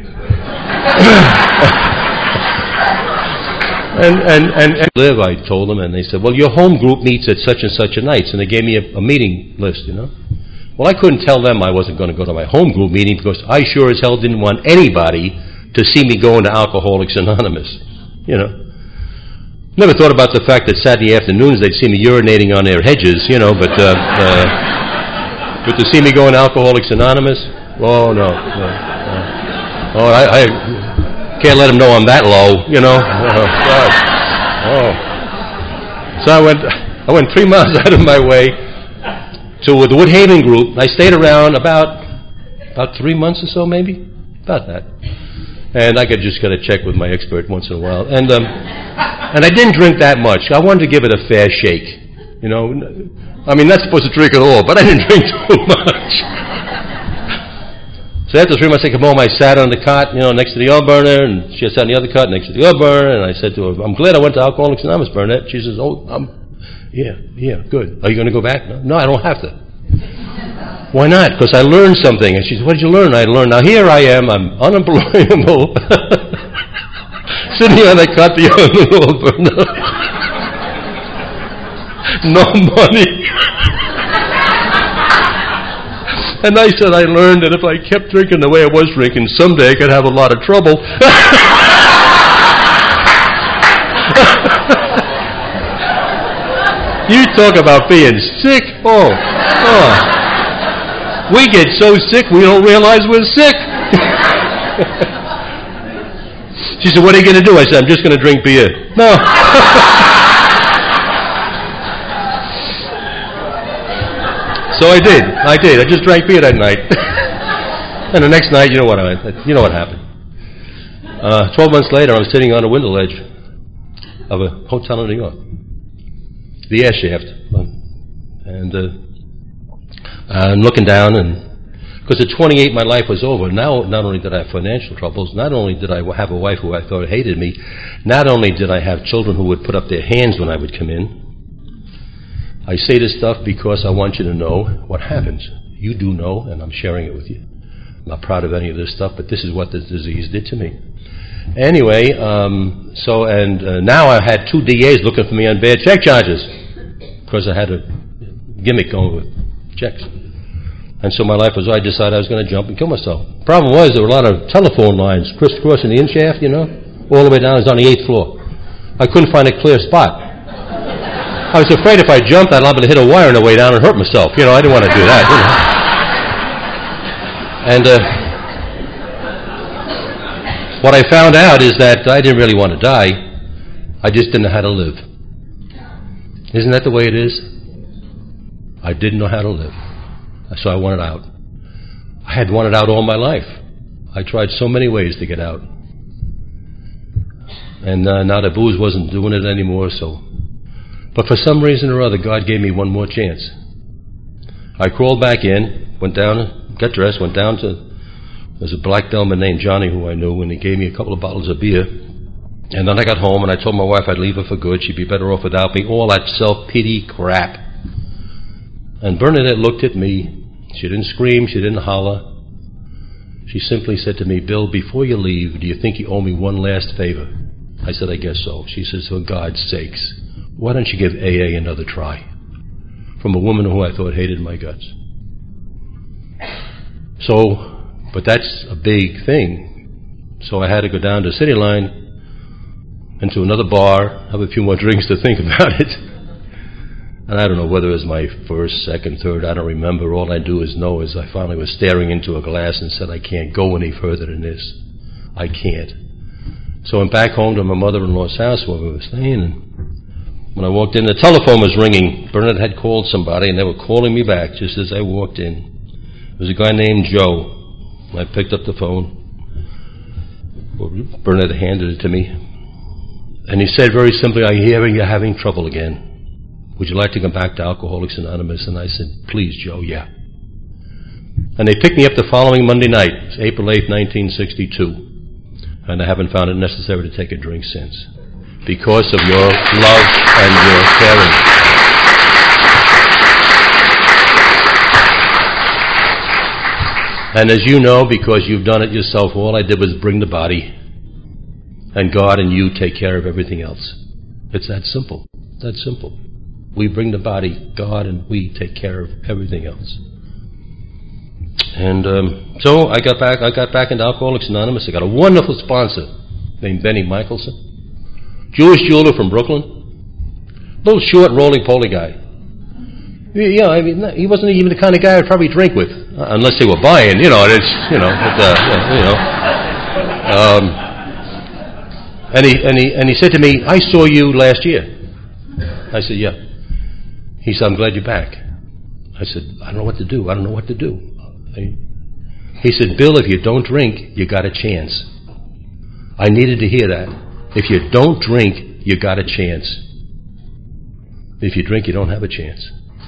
and, and, and, and live, I told them, and they said, well, your home group meets at such and such a night. And they gave me a, a meeting list, you know. Well, I couldn't tell them I wasn't going to go to my home group meeting because I sure as hell didn't want anybody to see me going to Alcoholics Anonymous, you know. Never thought about the fact that Saturday afternoons they'd see me urinating on their hedges, you know, but uh, uh, but to see me going to Alcoholics Anonymous, oh, no. no, no. Oh, I, I can't let them know I'm that low, you know. Oh, God. Oh. So I went, I went three miles out of my way to the Woodhaven group. I stayed around about about three months or so, maybe, about that. And I could just kind of check with my expert once in a while. And um, and I didn't drink that much. I wanted to give it a fair shake. You know, I mean, not supposed to drink at all, but I didn't drink too much. So after three months, I came home. I sat on the cot, you know, next to the oil burner, and she sat on the other cot next to the oil burner. And I said to her, "I'm glad I went to Alcoholics Anonymous, Burnett." She says, "Oh, I'm, yeah, yeah, good. Are you going to go back?" No, no, I don't have to. Why not? Because I learned something. And she said, what did you learn? I learned. Now here I am. I'm unemployable. Sitting on the cot, the oil burner. No money. And I said I learned that if I kept drinking the way I was drinking, someday I could have a lot of trouble. You talk about being sick. Oh, oh. We get so sick we don't realize we're sick. She said, what are you going to do? I said, I'm just going to drink beer. No. So I did. I did. I just drank beer that night. And the next night, you know what I, you know what happened. Uh, Twelve months later, I was sitting on a window ledge of a hotel in New York, the air shaft, and uh, I'm looking down, and because at twenty-eight, my life was over. Now, not only did I have financial troubles, not only did I have a wife who I thought hated me, not only did I have children who would put up their hands when I would come in. I say this stuff because I want you to know what happens. You do know, and I'm sharing it with you. I'm not proud of any of this stuff, but this is what this disease did to me. Anyway, um, so, and uh, now I had two D As looking for me on bad check charges because I had a gimmick going with checks. And so my life was, I decided I was going to jump and kill myself. Problem was, there were a lot of telephone lines crisscrossing the in shaft, you know, all the way down. It was on the eighth floor. I couldn't find a clear spot. I was afraid if I jumped, I'd liable to hit a wire on the way down and hurt myself. You know, I didn't want to do that, you know. And uh, what I found out is that I didn't really want to die. I just didn't know how to live. Isn't that the way it is? I didn't know how to live. So I wanted out. I had wanted out all my life. I tried so many ways to get out. And uh, now the booze wasn't doing it anymore, so... But for some reason or other, God gave me one more chance. I crawled back in, went down, got dressed, went down to... There's a black gentleman named Johnny who I knew, and he gave me a couple of bottles of beer. And then I got home, and I told my wife I'd leave her for good. She'd be better off without me. All that self-pity crap. And Bernadette looked at me. She didn't scream. She didn't holler. She simply said to me, Bill, before you leave, do you think you owe me one last favor? I said, I guess so. She says, for God's sakes, why don't you give A A another try? From a woman who I thought hated my guts. So, but that's a big thing. So I had to go down to City Line, into another bar, have a few more drinks to think about it. And I don't know whether it was my first, second, third, I don't remember. All I do is know is I finally was staring into a glass and said, I can't go any further than this. I can't. So I went back home to my mother-in-law's house where we were staying, and when I walked in, the telephone was ringing. Bernard had called somebody, and they were calling me back just as I walked in. There was a guy named Joe. I picked up the phone. Bernard handed it to me. And he said very simply, "I hear you're having trouble again. Would you like to come back to Alcoholics Anonymous?" And I said, "Please, Joe, yeah." And they picked me up the following Monday night, April eighth, nineteen sixty-two. And I haven't found it necessary to take a drink since, because of your love and your caring. And as you know, because you've done it yourself, all I did was bring the body, and God and you take care of everything else. It's that simple. It's that simple. We bring the body, God and we take care of everything else. And um, so I got back. I got back into Alcoholics Anonymous. I got a wonderful sponsor named Benny Michelson, Jewish jeweler from Brooklyn, little short, roly-poly guy. Yeah, I mean, he wasn't even the kind of guy I'd probably drink with, unless they were buying. You know, it's you know, it, uh, you know. Um, and he and he and he said to me, "I saw you last year." I said, "Yeah." He said, "I'm glad you're back." I said, "I don't know what to do. I don't know what to do." He said, "Bill, if you don't drink, you got a chance." I needed to hear that. If you don't drink, you got a chance. If you drink, you don't have a chance.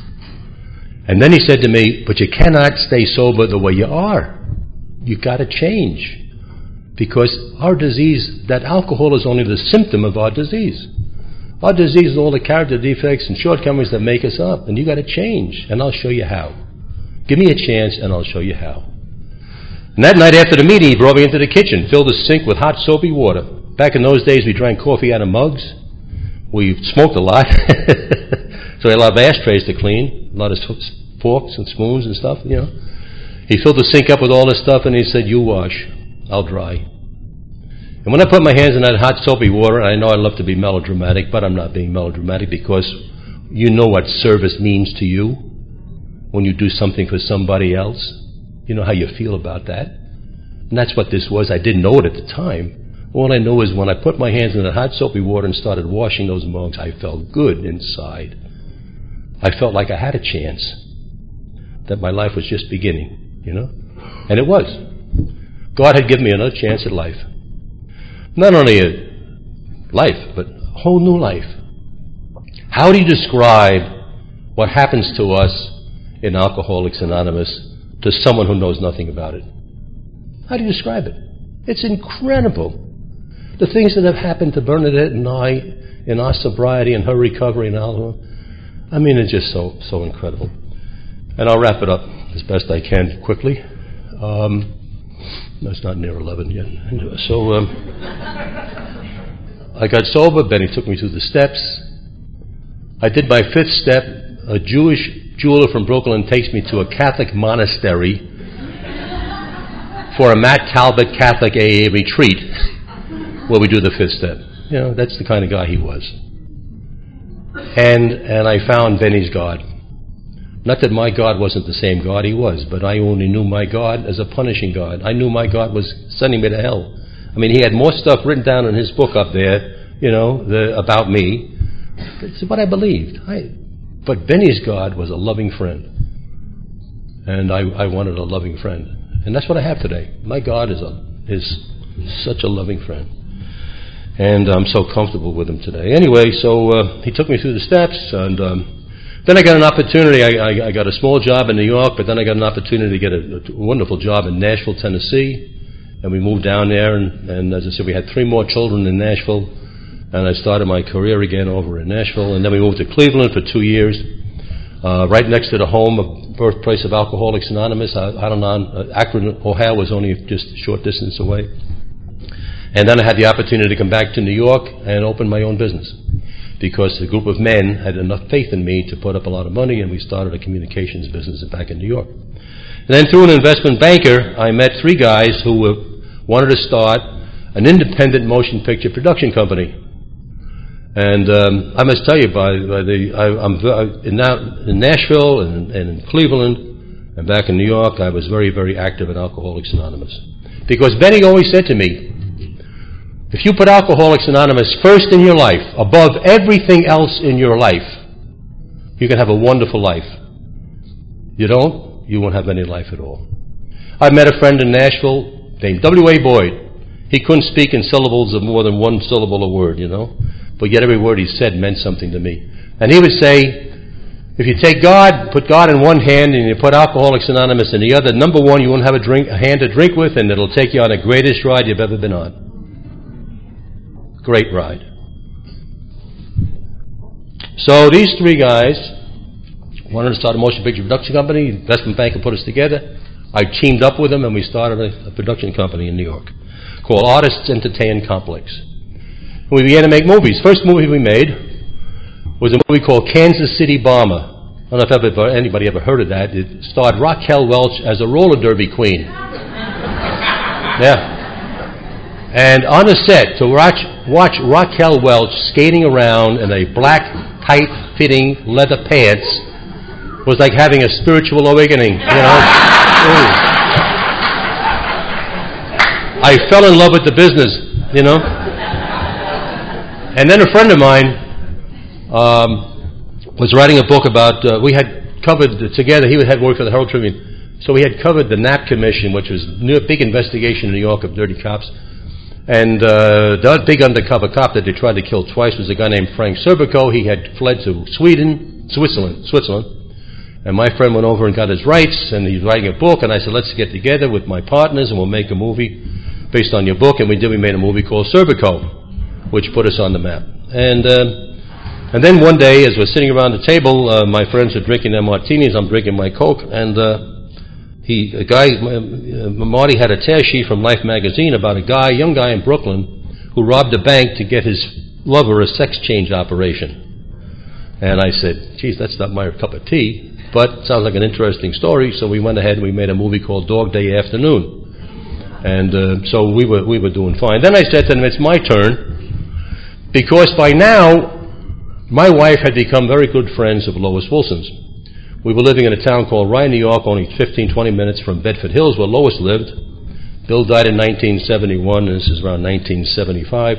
And then he said to me, "But you cannot stay sober the way you are. You got to change. Because our disease, that alcohol is only the symptom of our disease. Our disease is all the character defects and shortcomings that make us up. And you got to change. And I'll show you how. Give me a chance and I'll show you how." And that night after the meeting, he brought me into the kitchen, filled the sink with hot soapy water. Back in those days, we drank coffee out of mugs. We smoked a lot. So we had a lot of ashtrays to clean, a lot of forks and spoons and stuff, you know. He filled the sink up with all this stuff and he said, "You wash, I'll dry." And when I put my hands in that hot soapy water, I know I love to be melodramatic, but I'm not being melodramatic, because you know what service means to you when you do something for somebody else. You know how you feel about that. And that's what this was. I didn't know it at the time. All I know is when I put my hands in that hot soapy water and started washing those mugs, I felt good inside. I felt like I had a chance, that my life was just beginning, you know? And it was. God had given me another chance at life. Not only a life, but a whole new life. How do you describe what happens to us in Alcoholics Anonymous to someone who knows nothing about it? How do you describe it? It's incredible. The things that have happened to Bernadette and I in our sobriety and her recovery and alcohol, I mean, it's just so so incredible. And I'll wrap it up as best I can quickly. Um, no, it's not near eleven yet. So um, I got sober. Benny took me through the steps. I did my fifth step. A Jewish jeweler from Brooklyn takes me to a Catholic monastery for a Matt Talbot Catholic A A retreat where we do the fifth step. You know, that's the kind of guy he was. And and I found Benny's God. Not that my God wasn't the same God he was, but I only knew my God as a punishing God. I knew my God was sending me to hell. I mean, he had more stuff written down in his book up there, you know, the, about me. It's what I believed. I, but Benny's God was a loving friend. And I, I wanted a loving friend. And that's what I have today. My God is a is such a loving friend. And I'm so comfortable with him today. Anyway, so uh, he took me through the steps, and um, then I got an opportunity. I, I, I got a small job in New York, but then I got an opportunity to get a, a wonderful job in Nashville, Tennessee. And we moved down there, and, and as I said, we had three more children in Nashville. And I started my career again over in Nashville. And then we moved to Cleveland for two years, uh, right next to the home of birthplace of Alcoholics Anonymous. Al-Anon, Akron, Ohio was only just a short distance away. And then I had the opportunity to come back to New York and open my own business, because a group of men had enough faith in me to put up a lot of money, and we started a communications business back in New York. And then through an investment banker, I met three guys who were, wanted to start an independent motion picture production company. And um, I must tell you, by, by the I, I'm in, now, in Nashville and, and in Cleveland and back in New York, I was very, very active in Alcoholics Anonymous. Because Benny always said to me, if you put Alcoholics Anonymous first in your life, above everything else in your life, you can have a wonderful life. You don't, you won't have any life at all. I met a friend in Nashville named W A Boyd. He couldn't speak in syllables of more than one syllable a word, you know. But yet every word he said meant something to me. And he would say, if you take God, put God in one hand, and you put Alcoholics Anonymous in the other, number one, you won't have a, drink, a hand to drink with, and it'll take you on the greatest ride you've ever been on. Great ride. So these three guys wanted to start a motion picture production company. Investment banker put us together. I teamed up with them, and we started a, a production company in New York called Artists Entertainment Complex. And we began to make movies. First movie we made was a movie called Kansas City Bomber. I don't know if ever, anybody ever heard of that. It starred Raquel Welch as a roller derby queen. Yeah. And on the set, to watch, watch Raquel Welch skating around in a black, tight-fitting leather pants was like having a spiritual awakening, you know. I fell in love with the business, you know. And then a friend of mine um, was writing a book about, uh, we had covered together, he had worked for the Herald Tribune, so we had covered the Knapp Commission, which was a big investigation in New York of dirty cops. And uh, the big undercover cop that they tried to kill twice was a guy named Frank Serpico. He had fled to Sweden, Switzerland, Switzerland. And my friend went over and got his rights, and he's writing a book, and I said, let's get together with my partners, and we'll make a movie based on your book. And we did. We made a movie called Serpico, which put us on the map. And uh, and then one day, as we're sitting around the table, uh, my friends are drinking their martinis, I'm drinking my Coke, and uh, he, a guy, uh, Marty had a tear sheet from Life magazine about a guy, young guy in Brooklyn, who robbed a bank to get his lover a sex change operation. And I said, geez, that's not my cup of tea. But it sounds like an interesting story, so we went ahead and we made a movie called Dog Day Afternoon. And uh, so we were we were doing fine. Then I said to them, it's my turn, because by now, my wife had become very good friends of Lois Wilson's. We were living in a town called Rye, New York, only fifteen, twenty minutes from Bedford Hills, where Lois lived. Bill died in nineteen seventy-one, and this is around nineteen seventy-five.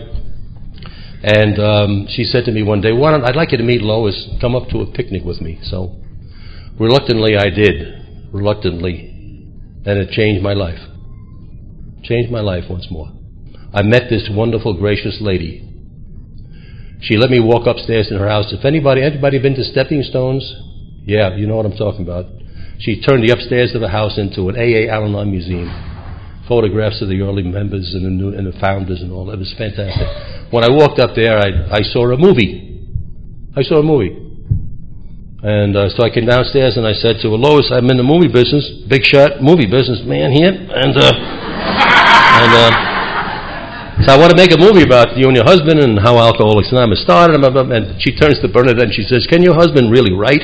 And um, she said to me one day, Why don't, I'd like you to meet Lois, come up to a picnic with me. So reluctantly, I did. Reluctantly. And it changed my life. Changed my life once more. I met this wonderful, gracious lady. She let me walk upstairs in her house. If anybody, anybody been to Stepping Stones? Yeah, you know what I'm talking about. She turned the upstairs of the house into an A A Al-Anon museum. Photographs of the early members and the, new, and the founders and all. It was fantastic. When I walked up there, I, I saw a movie. I saw a movie. And uh, so I came downstairs and I said to her, Lois, I'm in the movie business, big shot movie business man here, and uh, and uh, so I want to make a movie about you and your husband and how Alcoholics Anonymous started. And she turns to Bernadette and she says, can your husband really write?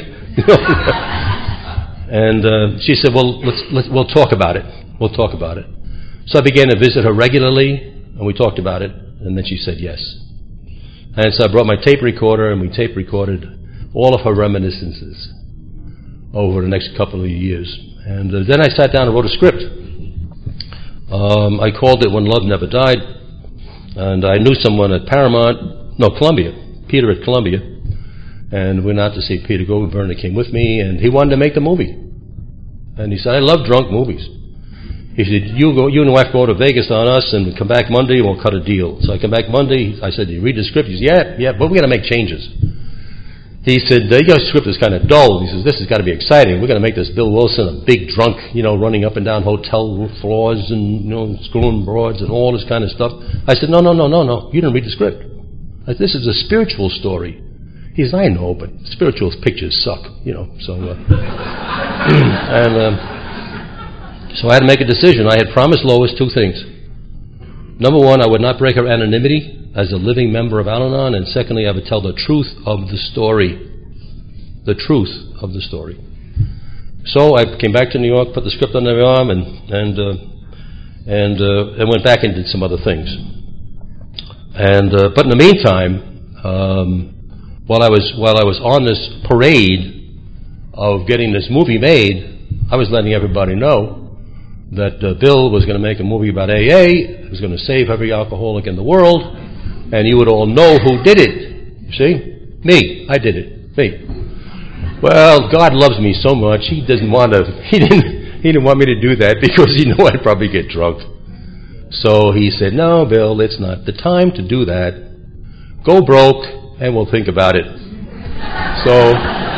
And uh, she said, well, let's, let's we'll talk about it. We'll talk about it. So I began to visit her regularly, and we talked about it, and then she said yes. And so I brought my tape recorder, and we tape recorded all of her reminiscences over the next couple of years. And uh, then I sat down and wrote a script. Um, I called it When Love Never Died, and I knew someone at Paramount, no, Columbia, Peter at Columbia, and we went out to see Peter Goldberg. He came with me, and he wanted to make the movie. And he said, I love drunk movies. He said, you go, you and your wife go to Vegas on us and come back Monday and we'll cut a deal. So I come back Monday. I said, do you read the script? He said, yeah, yeah, but we got to make changes. He said, the script is kind of dull. He says, this has got to be exciting. We're going to make this Bill Wilson a big drunk, you know, running up and down hotel floors and, you know, screwing broads and all this kind of stuff. I said, no, no, no, no, no. You didn't read the script. I said, this is a spiritual story. He says, I know, but spiritual pictures suck, you know. So, uh, and... Uh, So I had to make a decision. I had promised Lois two things. Number one, I would not break her anonymity as a living member of Al-Anon, and secondly, I would tell the truth of the story. The truth of the story. So I came back to New York, put the script on their arm, and and uh, and uh, and went back and did some other things. And uh, but in the meantime, um, while I was while I was on this parade of getting this movie made, I was letting everybody know that uh, Bill was going to make a movie about A A, he was going to save every alcoholic in the world, and you would all know who did it. You see? Me. I did it. Me. Well, God loves me so much, He doesn't want to, He didn't, He didn't want me to do that because He knew I'd probably get drunk. So he said, no, Bill, it's not the time to do that. Go broke, and we'll think about it. So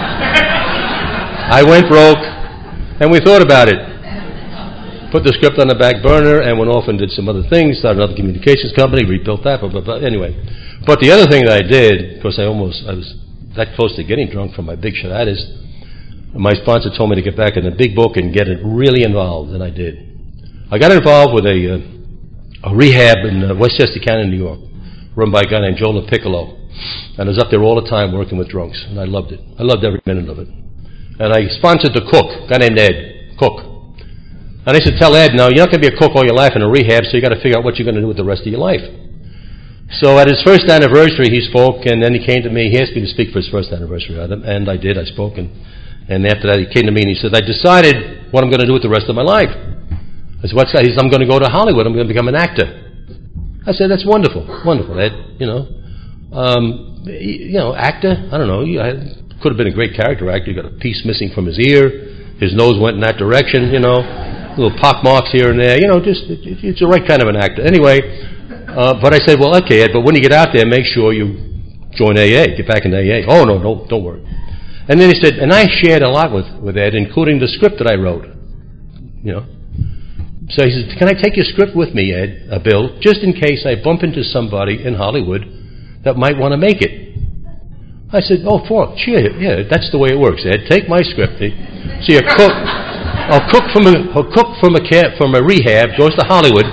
I went broke, and we thought about it. Put the script on the back burner and went off and did some other things, started another communications company, rebuilt that, blah, blah, blah. Anyway. But the other thing that I did, because I almost, I was that close to getting drunk from my big sharadas, my sponsor told me to get back in the big book and get it really involved, and I did. I got involved with a, uh, a rehab in uh, Westchester County, New York, run by a guy named Joe LaPiccolo. And I was up there all the time working with drunks, and I loved it. I loved every minute of it. And I sponsored the cook, a guy named Ed, cook. And I said, tell Ed, now, you're not going to be a cook all your life in a rehab, so you got to figure out what you're going to do with the rest of your life. So at his first anniversary, he spoke, and then he came to me. He asked me to speak for his first anniversary, and I did. I spoke, and, and after that, he came to me, and he said, I decided what I'm going to do with the rest of my life. I said, what's that? He said, I'm going to go to Hollywood. I'm going to become an actor. I said, that's wonderful. Wonderful, Ed, you know. Um, you know, actor, I don't know. I could have been a great character actor. He got a piece missing from his ear. His nose went in that direction, you know. Little pock marks here and there. You know, just, it, it's the right kind of an actor. Anyway, uh, but I said, well, okay, Ed, but when you get out there, make sure you join A A. Get back in A A. Oh, no, no, don't worry. And then he said, and I shared a lot with, with Ed, including the script that I wrote. You know. So he said, can I take your script with me, Ed, uh, Bill, just in case I bump into somebody in Hollywood that might want to make it? I said, oh, for, sure, yeah, that's the way it works, Ed. Take my script. See, a cook, a cook from a, a cook from a camp, from a rehab goes to Hollywood.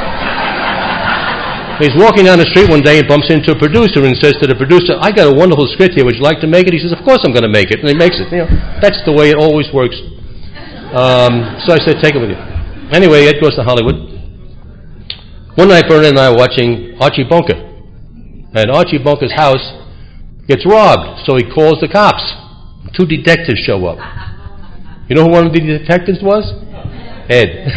He's walking down the street one day and bumps into a producer and says to the producer, I got a wonderful script here. Would you like to make it? He says, of course I'm going to make it. And he makes it. You know, that's the way it always works. Um, so I said, take it with you. Anyway, Ed goes to Hollywood. One night, Bernard and I were watching Archie Bunker. And Archie Bunker's house gets robbed, so he calls the cops. Two detectives show up. You know who one of the detectives was? Ed.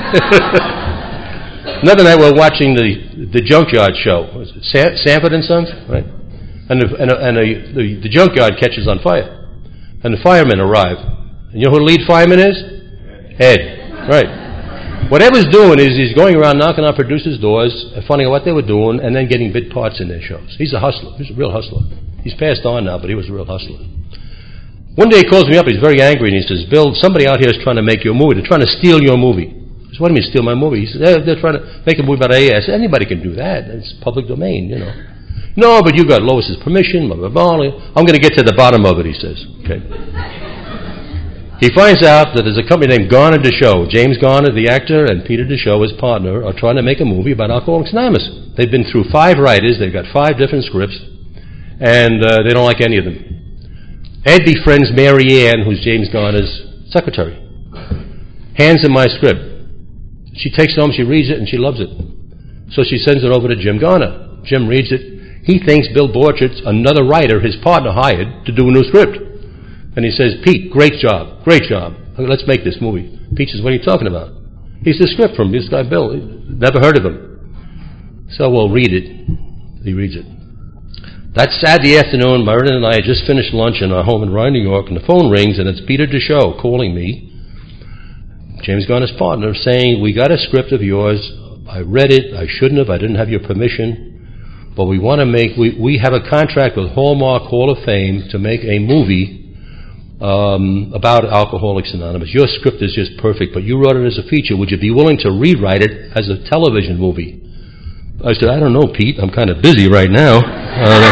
Another night we're watching the the Junkyard show. Was it Sam, Sanford and Sons? Right? And, the, and, the, and the, the, the junkyard catches on fire. And the firemen arrive. And you know who the lead fireman is? Ed. Right. What Ed was doing is he's going around knocking on producers' doors, finding out what they were doing, and then getting bit parts in their shows. He's a hustler. He's a real hustler. He's passed on now, but he was a real hustler. One day he calls me up. He's very angry, and he says, Bill, somebody out here is trying to make your movie. They're trying to steal your movie. I said, what do you mean steal my movie? He says, they're, they're trying to make a movie about A A. I said, anybody can do that. It's public domain, you know. No, but you got Lois's permission, blah, blah, blah. I'm going to get to the bottom of it, he says. Okay. He finds out that there's a company named Garner DeShow. James Garner, the actor, and Peter DeShow, his partner, are trying to make a movie about Alcoholics Anonymous. They've been through five writers. They've got five different scripts, and uh, they don't like any of them. Ed befriends Mary Ann, who's James Garner's secretary. Hands him my script. She takes it home, she reads it, and she loves it. So she sends it over to Jim Garner. Jim reads it. He thinks Bill Borchardt, another writer his partner hired, to do a new script. And he says, Pete, great job, great job. Let's make this movie. Pete says, what are you talking about? He's the script from this guy, Bill. Never heard of him. So we'll read it. He reads it. That Saturday afternoon, Myron and I had just finished lunch in our home in Rye, New York, and the phone rings, and it's Peter DeShow calling me, James Garner's partner, saying, we got a script of yours. I read it. I shouldn't have. I didn't have your permission. But we want to make, we, we have a contract with Hallmark Hall of Fame to make a movie um, about Alcoholics Anonymous. Your script is just perfect, but you wrote it as a feature. Would you be willing to rewrite it as a television movie? I said, I don't know, Pete. I'm kind of busy right now. Uh,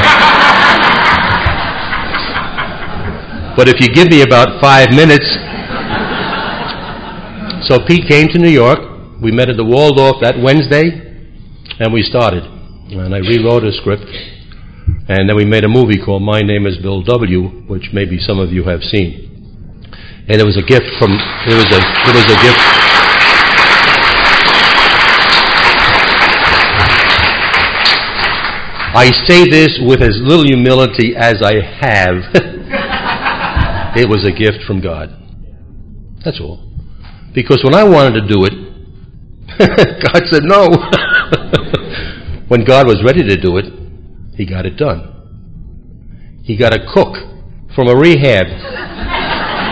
but if you give me about five minutes. So Pete came to New York. We met at the Waldorf that Wednesday, and we started. And I rewrote a script. And then we made a movie called My Name is Bill W., which maybe some of you have seen. And it was a gift from, it was a, it was a gift. I say this with as little humility as I have. It was a gift from God. That's all. Because when I wanted to do it, God said no. When God was ready to do it, He got it done. He got a cook from a rehab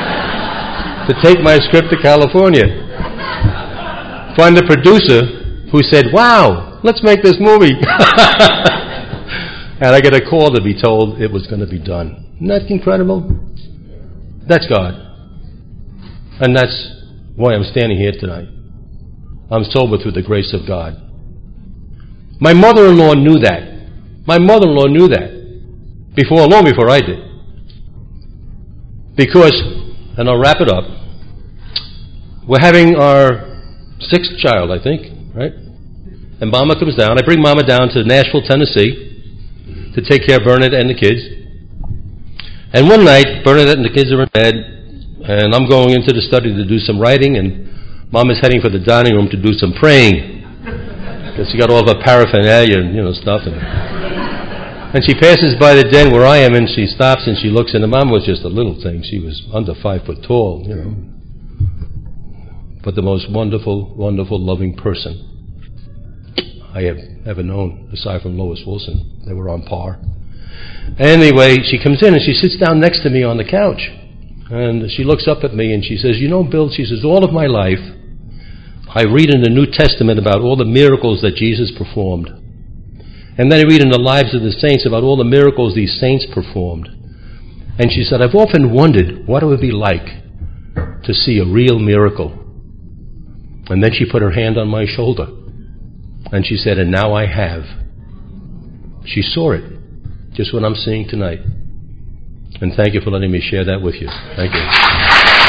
to take my script to California. Find a producer who said, wow, let's make this movie. And I get a call to be told it was going to be done. Isn't that incredible? That's God. And that's why I'm standing here tonight. I'm sober through the grace of God. My mother-in-law knew that. My mother-in-law knew that. Before, long before I did. Because, and I'll wrap it up, we're having our sixth child, I think, right? And Mama comes down. I bring Mama down to Nashville, Tennessee, to take care of Bernadette and the kids. And one night, Bernadette and the kids are in bed, and I'm going into the study to do some writing, and Mom is heading for the dining room to do some praying, because she got all of her paraphernalia and, you know, stuff. And, and she passes by the den where I am, and she stops and she looks, and the Mom was just a little thing. She was under five foot tall, you know. But the most wonderful, wonderful, loving person I have ever known, aside from Lois Wilson. They were on par. Anyway, she comes in and she sits down next to me on the couch. And she looks up at me and she says, you know, Bill, she says, all of my life, I read in the New Testament about all the miracles that Jesus performed. And then I read in the lives of the saints about all the miracles these saints performed. And she said, I've often wondered what it would be like to see a real miracle. And then she put her hand on my shoulder. And she said, and now I have. She saw it, just what I'm seeing tonight. And thank you for letting me share that with you. Thank you.